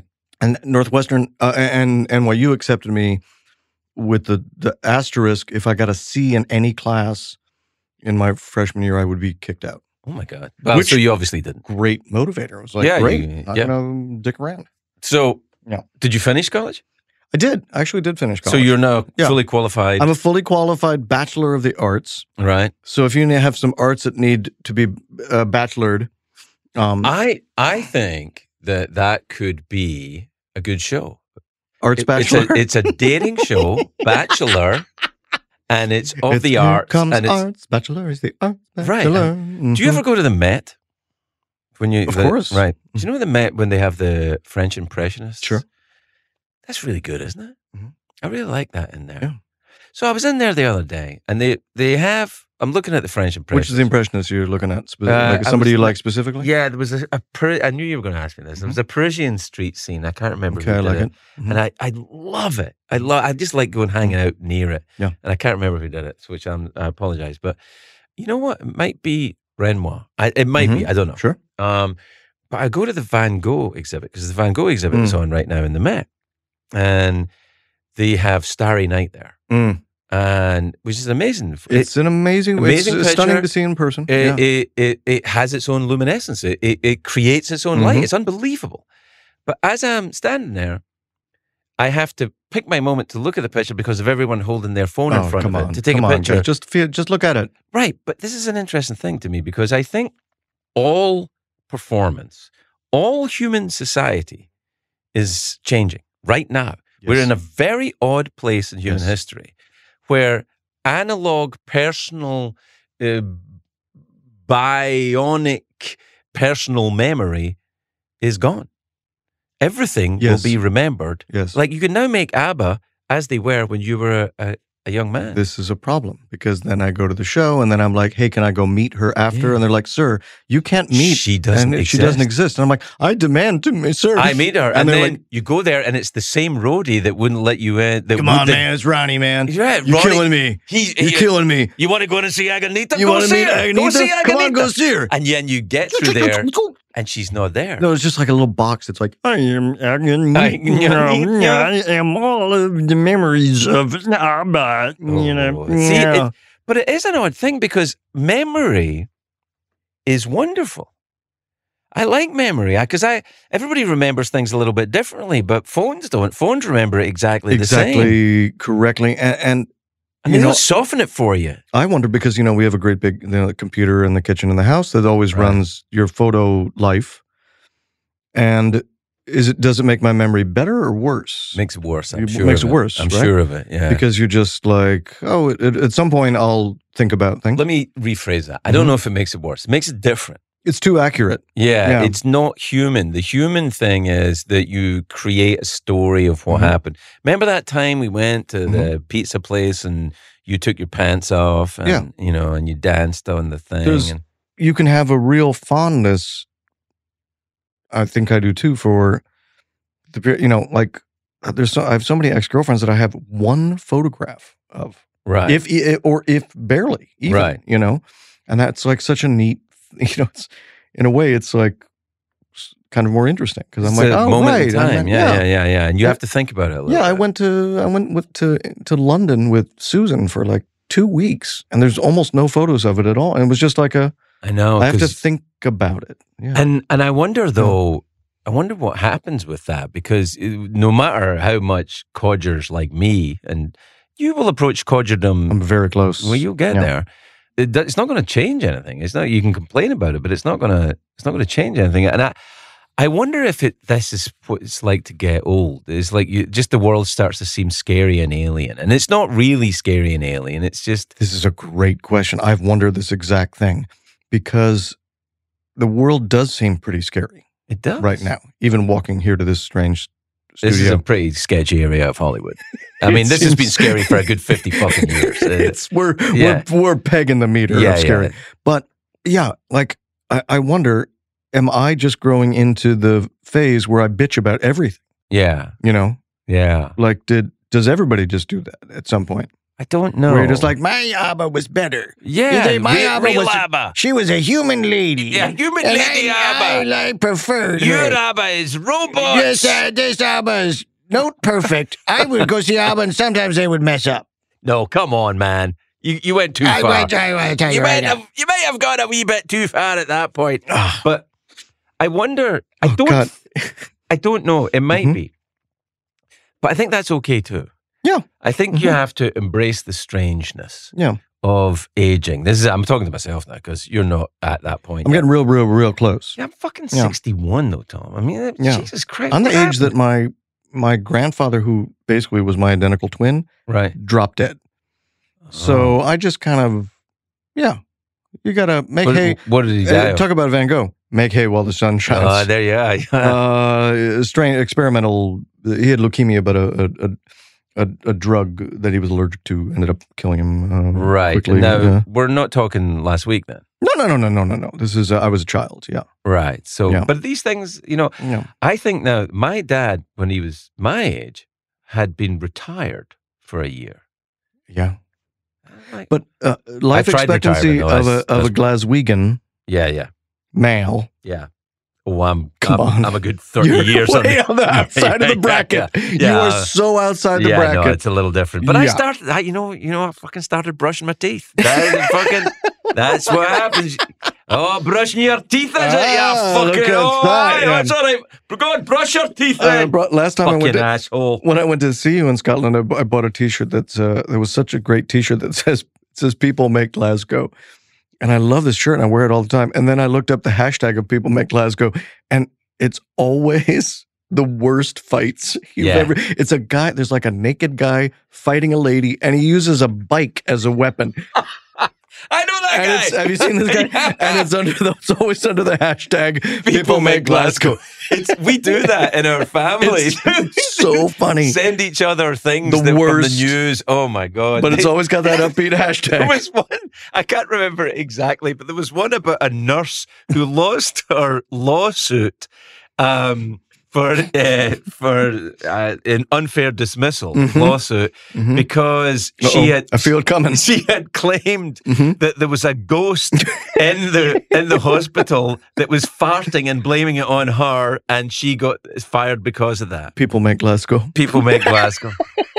And Northwestern uh, and N Y U accepted me with the, the asterisk, if I got a C in any class in my freshman year, I would be kicked out. Oh my God. Well, Which- so you obviously didn't. Great motivator. I was like, Yeah, great, you- not yeah. going to dick around. So, Yeah. did you finish college? I did. I actually did finish college. So you're now Yeah. fully qualified, I'm a fully qualified Bachelor of the Arts. right? So if you have some arts that need to be uh, bachelored, um, I I think that that could be a good show. Arts It- Bachelor. It's a, it's a dating show, Bachelor, and it's of It's the here arts. comes and it's, Arts Bachelor is the Arts Right, Bachelor. Do you ever go to the Met? When you Of the- course. right? Do you know the Met when they have the French Impressionists? Sure. That's really good, isn't it? Mhm. I really like that in there. Yeah. So I was in there the other day, and they they have. I'm looking at the French Impressionists. Which is the impressionist you're looking at? Spe- Uh, like I somebody was you like- like specifically? Yeah, there was a, a Pari- I knew you were going to ask me this. There was a Parisian street scene. I can't remember. Okay, who I did like it, it. Mhm. and I, I love it. I love. I just like going hanging out near it. Yeah. and I can't remember who did it, which I'm, I apologize. But you know what? It might be Renoir. I, it might be. Mhm. I don't know. Sure. Um, but I go to the Van Gogh exhibit because the Van Gogh exhibit is Mm. on right now in the Met, and they have Starry Night there, Mm. and which is amazing. It's an amazing, amazing it's, it's stunning picture. to see in person. It, yeah. it, it, it has its own luminescence. It, it, it creates its own light. Mhm. It's unbelievable. But as I'm standing there, I have to pick my moment to look at the picture because of everyone holding their phone in Oh, front come of it on. to take come a on, picture. guys. Just feel, just look at it. Right. But this is an interesting thing to me because I think all performance, all human society is changing right now. We're Yes. in a very odd place in human Yes. history where analog, personal, uh, bionic, personal memory is gone. Everything Yes. will be remembered. Yes. Like you can now make ABBA as they were when you were a, a, a young man. This is a problem because then I go to the show and then I'm like, hey, can I go meet her after? Yeah. And they're like, sir, you can't meet. She doesn't and She doesn't exist. exist. And I'm like, I demand to meet, sir. I meet her, and, And they're then like- you go there, and it's the same roadie that wouldn't let you in. That Come would- on, that- man. It's Ronnie, man. Yeah, You're Ronnie- killing me. He, You're he- killing me. You want to go and see Aganita? You go want to see meet her. Go Agnetha? see Aganita. Come on, go see her. And then you get through there, and she's not there. No, it's just like a little box. It's like, I am Agnetha. You know, I am all of the memories of Abba. You know, Oh, see, yeah. it, but it is an odd thing because memory is wonderful. I like memory because I everybody remembers things a little bit differently, but phones don't. Phones remember it exactly, the same, exactly correctly. And, and and you they know, don't soften it for you. I wonder because, you know, we have a great big you know, computer in the kitchen in the house that always Right. runs your photo life. And is it does it make my memory better or worse? Makes it worse. I'm It sure. makes of it worse, I'm right? sure of it. Yeah. Because you're just like, oh, it, it- at some point I'll think about things. Let me rephrase that. I don't Mhm. know if it makes it worse. It makes it different. It's too accurate. Yeah, Yeah. it's not human. The human thing is that you create a story of what Mhm. happened. Remember that time we went to the pizza place and you took your pants off and Yeah. you know and you danced on the thing There's- and You can have a real fondness. I think I do too for the pe- you know like there's so, I have so many ex girlfriends that I have one photograph of. right. if i- or if barely even, Right. you know, and that's like such a neat, you know, it's in a way it's like s- kind of more interesting because I'm It's like, a oh, moment right. in and time. then- yeah, yeah, yeah, yeah. And you Yeah. have to think about it a little yeah. I bit. went to I went with to to London with Susan for like two weeks, and there's almost no photos of it at all, and it was just like a I know. I have to 'cause- think about it. Yeah, And and I wonder though, I wonder what happens with that because uh, no matter how much codgers like me and you will approach codgerdom, I'm very close. well, you'll get Yeah. there. It, do- it's not going to change anything. It's not. You can complain about it, but it's not going to. It's not going to change anything. And I, I wonder if it. This is what it's like to get old. It's like you just the world starts to seem scary and alien, and it's not really scary and alien. It's just This is a great question. I've wondered this exact thing because the world does seem pretty scary it does right now. Even walking here to this strange This studio. is a pretty sketchy area of Hollywood. I mean, It's this has been ins- scary for a good fifty fucking years. it's we're, Yeah. we're we're pegging the meter Yeah, of scary. yeah. But yeah, like I, I wonder, am I just growing into the phase where I bitch about everything? Yeah, You know, yeah. like did does everybody just do that at some point? I don't know. Where you're just like, my Abba was better. yeah, You think my real, Abba real was Abba. She was a human lady. Yeah, human and lady I, Abba. I, I preferred Your her. Abba is robots. This, uh, this Abba's not perfect. I would go see Abba, and sometimes they would mess up. No, come on, man. You you went too I far. went, I went, I you right might now. have you may have gone a wee bit too far at that point. Ah. But I wonder. I Oh, don't. God. I don't know. It might Mhm. be, but I think that's okay too. Yeah. I think you Mhm. have to embrace the strangeness Yeah. of aging. This is. I'm talking to myself now because you're not at that point. I'm yet. getting real, real, real close. Yeah, I'm fucking Yeah. sixty-one though, Tom. I mean, Yeah. Jesus Christ. I'm the what age that happened? my my grandfather, who basically was my identical twin, right. dropped dead. So I just kind of, yeah, you got to make What, hay. what did he Uh, die of? talk about Van Gogh. Make hay while the sun Oh, shines. there you are. uh, strange experimental. He had leukemia, but a a, a a drug that he was allergic to ended up killing him. Um, right. Quickly. Now, Yeah. we're not talking last week then. No, no, no, no, no, no, no. This is uh, I was a child. Yeah, Right. So, Yeah. but these things, you know, yeah. I think now my dad, when he was my age, had been retired for a year. Yeah. Like, But uh, life tried expectancy retirement, of though. a of a That's- Glaswegian yeah, yeah, male. yeah. Oh, I'm, Come I'm, on. I'm a good thirty You're years way on on the outside of the bracket. Yeah, You yeah. are so outside the yeah, bracket. no, it's a little different. But I Yeah. started, I, you know, you know, I fucking started brushing my teeth. That is fucking, that's what happens. Oh, brushing your teeth, is it? Ah, Yeah, look fucking. at Oh, that, aye, yeah. that's all right. Go on, brush your teeth Uh, then. bro- last time I fucking went to, asshole. when I went to see you in Scotland, I, bu- I bought a T-shirt that's uh, there was such a great T-shirt that says it says "People Make Glasgow," and I love this shirt and I wear it all the time. And then I looked up the hashtag of "People Make Glasgow," and it's always the worst fights you've Yeah. ever. It's a guy. There's like a naked guy fighting a lady, and he uses a bike as a weapon. I know that And guy. it's, have you seen this guy? Yeah. And it's under the, it's always under the hashtag "People, People Make make Glasgow." It's, we do that in our family. It's so funny. Send each other things The that, from the worst. news. Oh my God. But it's always got that upbeat There hashtag. was one, I can't remember it exactly, but there was one about a nurse who lost her lawsuit um, for uh, for uh, an unfair dismissal Mhm. lawsuit Mhm. because Uh-oh, she had I feel it coming. she had claimed Mhm. that there was a ghost in the in the hospital that was farting and blaming it on her, and she got fired because of that. People Make Glasgow. People make Glasgow.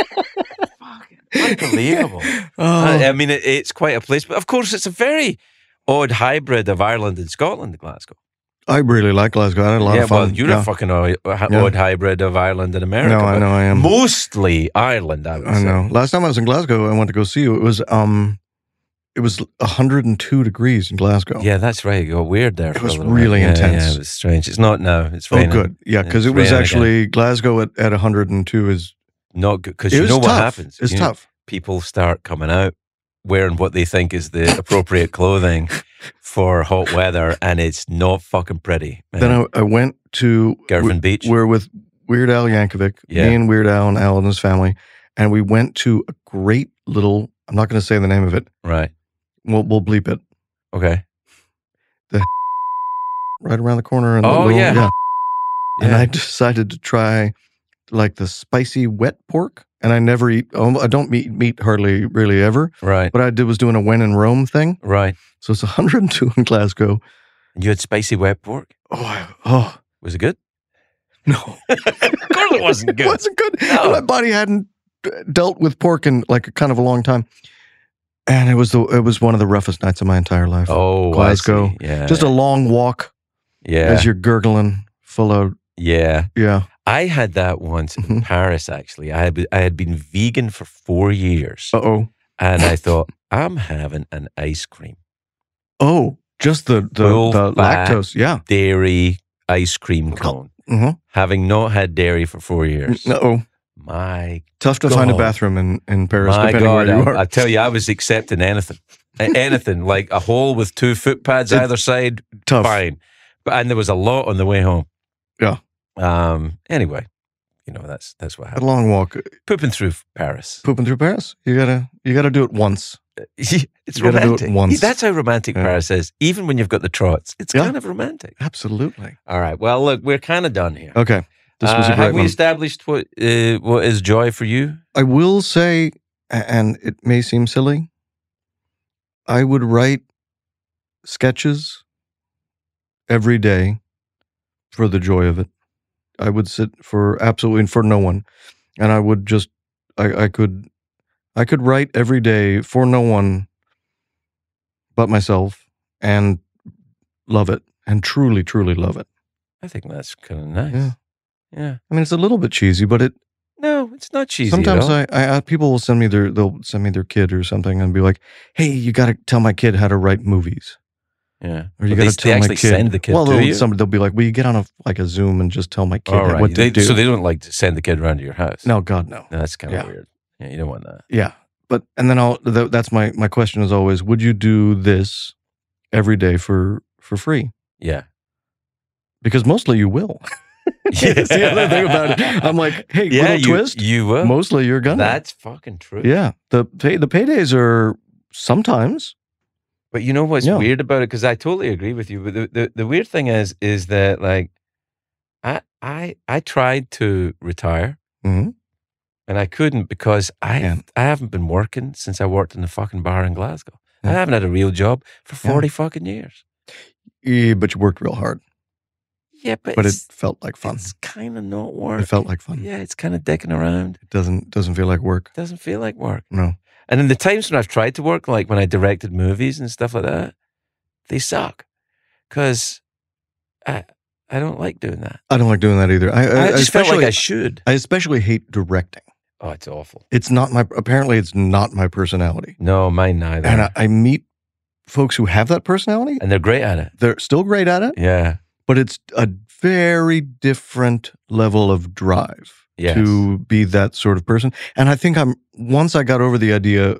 Unbelievable. Oh, I, I mean, it, it's quite a place, but of course, it's a very odd hybrid of Ireland and Scotland, Glasgow. I really like Glasgow. I had a lot yeah, of fun. well, you're yeah. a fucking odd, Yeah. odd hybrid of Ireland and America. No, I but know I am. Mostly Ireland, I would I say. know. Last time I was in Glasgow, I went to go see you. It was um, it was one hundred two degrees in Glasgow. Yeah, that's right. It got weird there. It for was a little really bit. Yeah, intense. Yeah, it was strange. It's not now. It's Oh, raining. good. Yeah, because It's it was raining actually Glasgow at, at one hundred two is Not good because it you was know what tough. happens. It's You know, tough. people start coming out wearing what they think is the appropriate clothing for hot weather, and it's not fucking pretty. man. Then I, I went to Girvan Beach. We're with Weird Al Yankovic, Yeah. me and Weird Al and Al and his family, and we went to a great little. I'm not going to say the name of it. Right. We'll we'll bleep it. Okay. Right around the corner. And the Oh, little- yeah. And Yeah. I decided to try like the spicy wet pork. And I never eat. Oh, I don't eat meat hardly really ever. Right. What I did was doing a when in Rome thing. Right. So it's one hundred two in Glasgow. And you had spicy wet pork. Oh, I, oh Was it good? no, Of course it wasn't it good. wasn't good. No. My body hadn't uh, dealt with pork in like a kind of a long time, and it was the it was one of the roughest nights of my entire life. Oh, I Glasgow. see. Yeah. Just a long walk yeah. as you're gurgling, full of yeah. yeah. I had that once in Mhm. Paris. Actually, I had I had been vegan for four years, Uh oh. and I thought I'm having an ice cream, Oh, just the the, Full the fat. lactose. Yeah. dairy ice cream cone. Mm-hmm. Having not had dairy for four years. Uh oh. My Tough to find a God. bathroom in in Paris, My depending God, where you I, are. I tell you, I was accepting anything, A- anything like a hole with two footpads It- either side. Tough. Fine, but and there was a lot on the way home. Yeah. Um. Anyway, you know that's that's what A happened. long walk, Pooping through Paris. pooping through Paris. You gotta you gotta do it once. It's You gotta do it romantic. once. That's how romantic Yeah. Paris is. Even when you've got the trots, it's Yeah. kind of romantic. Absolutely. All right. Well, look, we're kind of done here. Okay. This was Uh, a great have we one. established what uh, what is joy for you? I will say, and it may seem silly, I would write sketches every day for the joy of it. I would sit for absolutely for no one, and I would just I, I could I could write every day for no one but myself and love it and truly truly love it. I think that's kind of nice. Yeah. Yeah. I mean, it's a little bit cheesy, but it No, it's not cheesy. sometimes at all. I, I I- people will send me their they'll send me their kid or something and be like, "Hey, you got to tell my kid how to write movies." Yeah. Or you But got they, to tell they my actually kid. send the kid well, to they'll, you. somebody they'll be like, "Will you get on a like a Zoom and just tell my kid All right. what to They- do?" So they don't like to send the kid around to your house. no, God, no. No, that's kind of Yeah. weird. Yeah, you don't want that. Yeah, but and then I'll th- that's my my question is always, would you do this every day for for free? Yeah. Because mostly you will. That's the other thing about it. I'm like, hey, Yeah, little you, twist. You will. Mostly you're gonna. That's fucking true. yeah. The pay the paydays are sometimes. But you know what's Yeah. weird about it? Because I totally agree with you. But the, the, the weird thing is, is that like, I I I tried to retire hmm and I couldn't because I Can't. I haven't been working since I worked in the fucking bar in Glasgow. I Yeah. haven't had a real job for Yeah. forty fucking years. Yeah, but you worked real hard. Yeah, but, But it it's, felt like fun. it's kind of not work. It felt like fun. Yeah, it's kind of dicking around. It doesn't doesn't feel like work. Doesn't feel like work. No. And in the times when I've tried to work, like when I directed movies and stuff like that, they suck because I I don't like doing that. I don't like doing that either. I, I, I just felt especially like I should. I especially hate directing. Oh, it's awful. It's not my apparently it's not my personality. No, mine neither. And I, I meet folks who have that personality. and they're great at it. They're still great at it, Yeah. but it's a very different level of drive Yes. to be that sort of person. And I think I'm once I got over the idea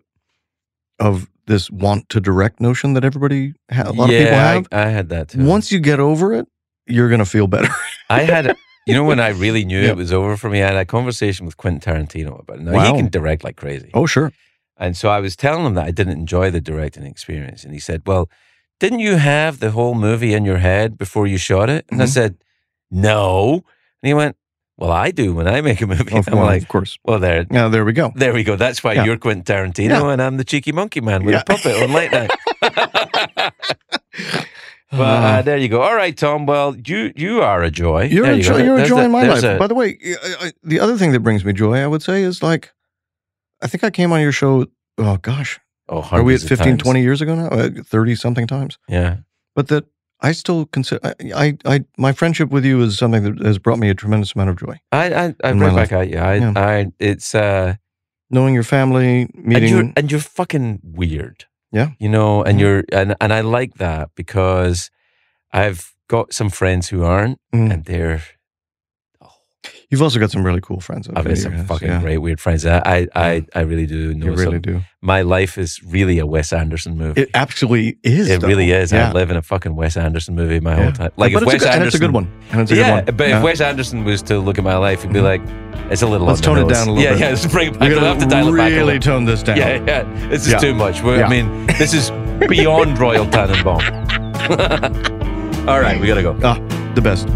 of this want to direct notion that everybody ha- a lot yeah, of people have. I, I had that too. Once you get over it, you're gonna feel better. I had, a- you know, when I really knew Yeah. it was over for me, I had a conversation with Quentin Tarantino about it. Now, Wow. he can direct like crazy. oh sure. And so I was telling him that I didn't enjoy the directing experience. And he said, well, didn't you have the whole movie in your head before you shot it? And I Mhm. said, no. And he went, well, I do when I make a movie. Of, I'm well, like, of course. well, there, Yeah, there we go. there we go. That's why Yeah. you're Quentin Tarantino Yeah. and I'm the cheeky monkey man with Yeah. a puppet on late night. But uh, there you go. All right, Tom. Well, you you are a joy. You're, There a you joy, go. you're a There's joy a- in my there's life. a- By the way, I, I, the other thing that brings me joy, I would say, is like, I think I came on your show, oh gosh, oh, are we at hundreds of fifteen, times. twenty years ago now? Uh, thirty something times. Yeah. But that I still consider, I, I, I, my friendship with you is something that has brought me a tremendous amount of joy. I I, I In my right life. back at you. I, Yeah. I it's uh Knowing your family, and meeting. you're and you're fucking weird. Yeah. You know, and Mhm. you're and and I like that because I've got some friends who aren't, Mhm. and they're You've also got some really cool friends. I've got some fucking great weird friends. I I I, I really do know. You really some- do. My life is really a Wes Anderson movie. It absolutely is. It though. really is. Yeah. I live in a fucking Wes Anderson movie my Yeah. whole time. Like but if it's Wes a good, Anderson, and it's a good one. And it's a yeah, good one. but Yeah. if Wes Anderson was to look at my life, he'd be Mhm. like, "It's a little." Let's on the tone it nose." down a little yeah, bit. Yeah, let's bring. We I gotta have to dial it back a really little. tone this down. Yeah, yeah. This is Yeah. too much. We're- Yeah. I mean, this is beyond Royal Tannenbaum. All right, we gotta go. Ah, the best.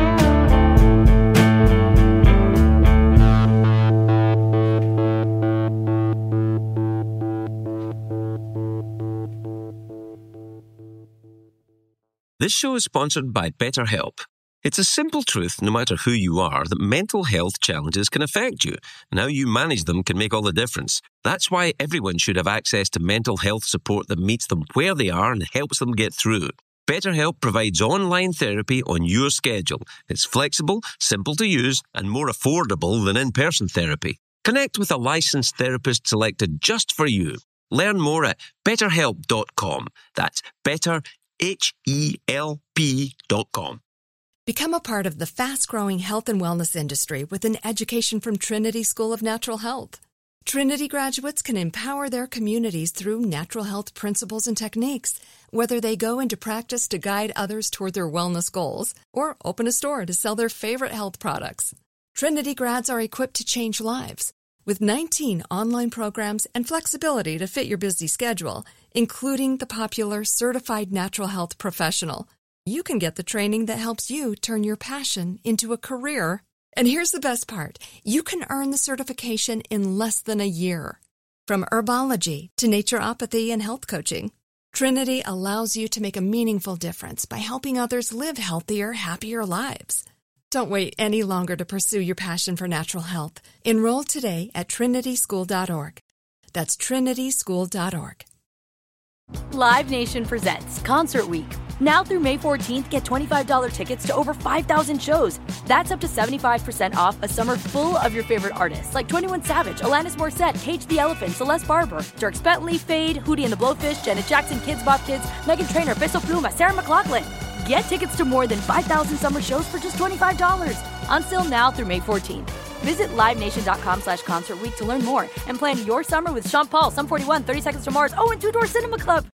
This show is sponsored by BetterHelp. It's a simple truth, no matter who you are, that mental health challenges can affect you, and how you manage them can make all the difference. That's why everyone should have access to mental health support that meets them where they are and helps them get through. BetterHelp provides online therapy on your schedule. It's flexible, simple to use, and more affordable than in-person therapy. Connect with a licensed therapist selected just for you. Learn more at better help dot com. That's better, H E L P dot com. Become a part of the fast-growing health and wellness industry with an education from Trinity School of Natural Health. Trinity graduates can empower their communities through natural health principles and techniques, whether they go into practice to guide others toward their wellness goals or open a store to sell their favorite health products. Trinity grads are equipped to change lives. With nineteen online programs and flexibility to fit your busy schedule, including the popular Certified Natural Health Professional, you can get the training that helps you turn your passion into a career. And here's the best part. You can earn the certification in less than a year. From herbology to naturopathy and health coaching, Trinity allows you to make a meaningful difference by helping others live healthier, happier lives. Don't wait any longer to pursue your passion for natural health. Enroll today at trinity school dot org. That's trinity school dot org. Live Nation presents Concert Week. Now through May fourteenth, get twenty-five dollars tickets to over five thousand shows. That's up to seventy-five percent off a summer full of your favorite artists like twenty-one Savage, Alanis Morissette, Cage the Elephant, Celeste Barber, Dierks Bentley, Fade, Hootie and the Blowfish, Janet Jackson, Kids Bop Kids, Meghan Trainor, Peso Pluma, Sarah McLachlan. Get tickets to more than five thousand summer shows for just twenty-five dollars. Until now through May fourteenth. Visit livenation.com slash concert week to learn more and plan your summer with Sean Paul, Sum forty-one, thirty Seconds to Mars, oh, and Two Door Cinema Club.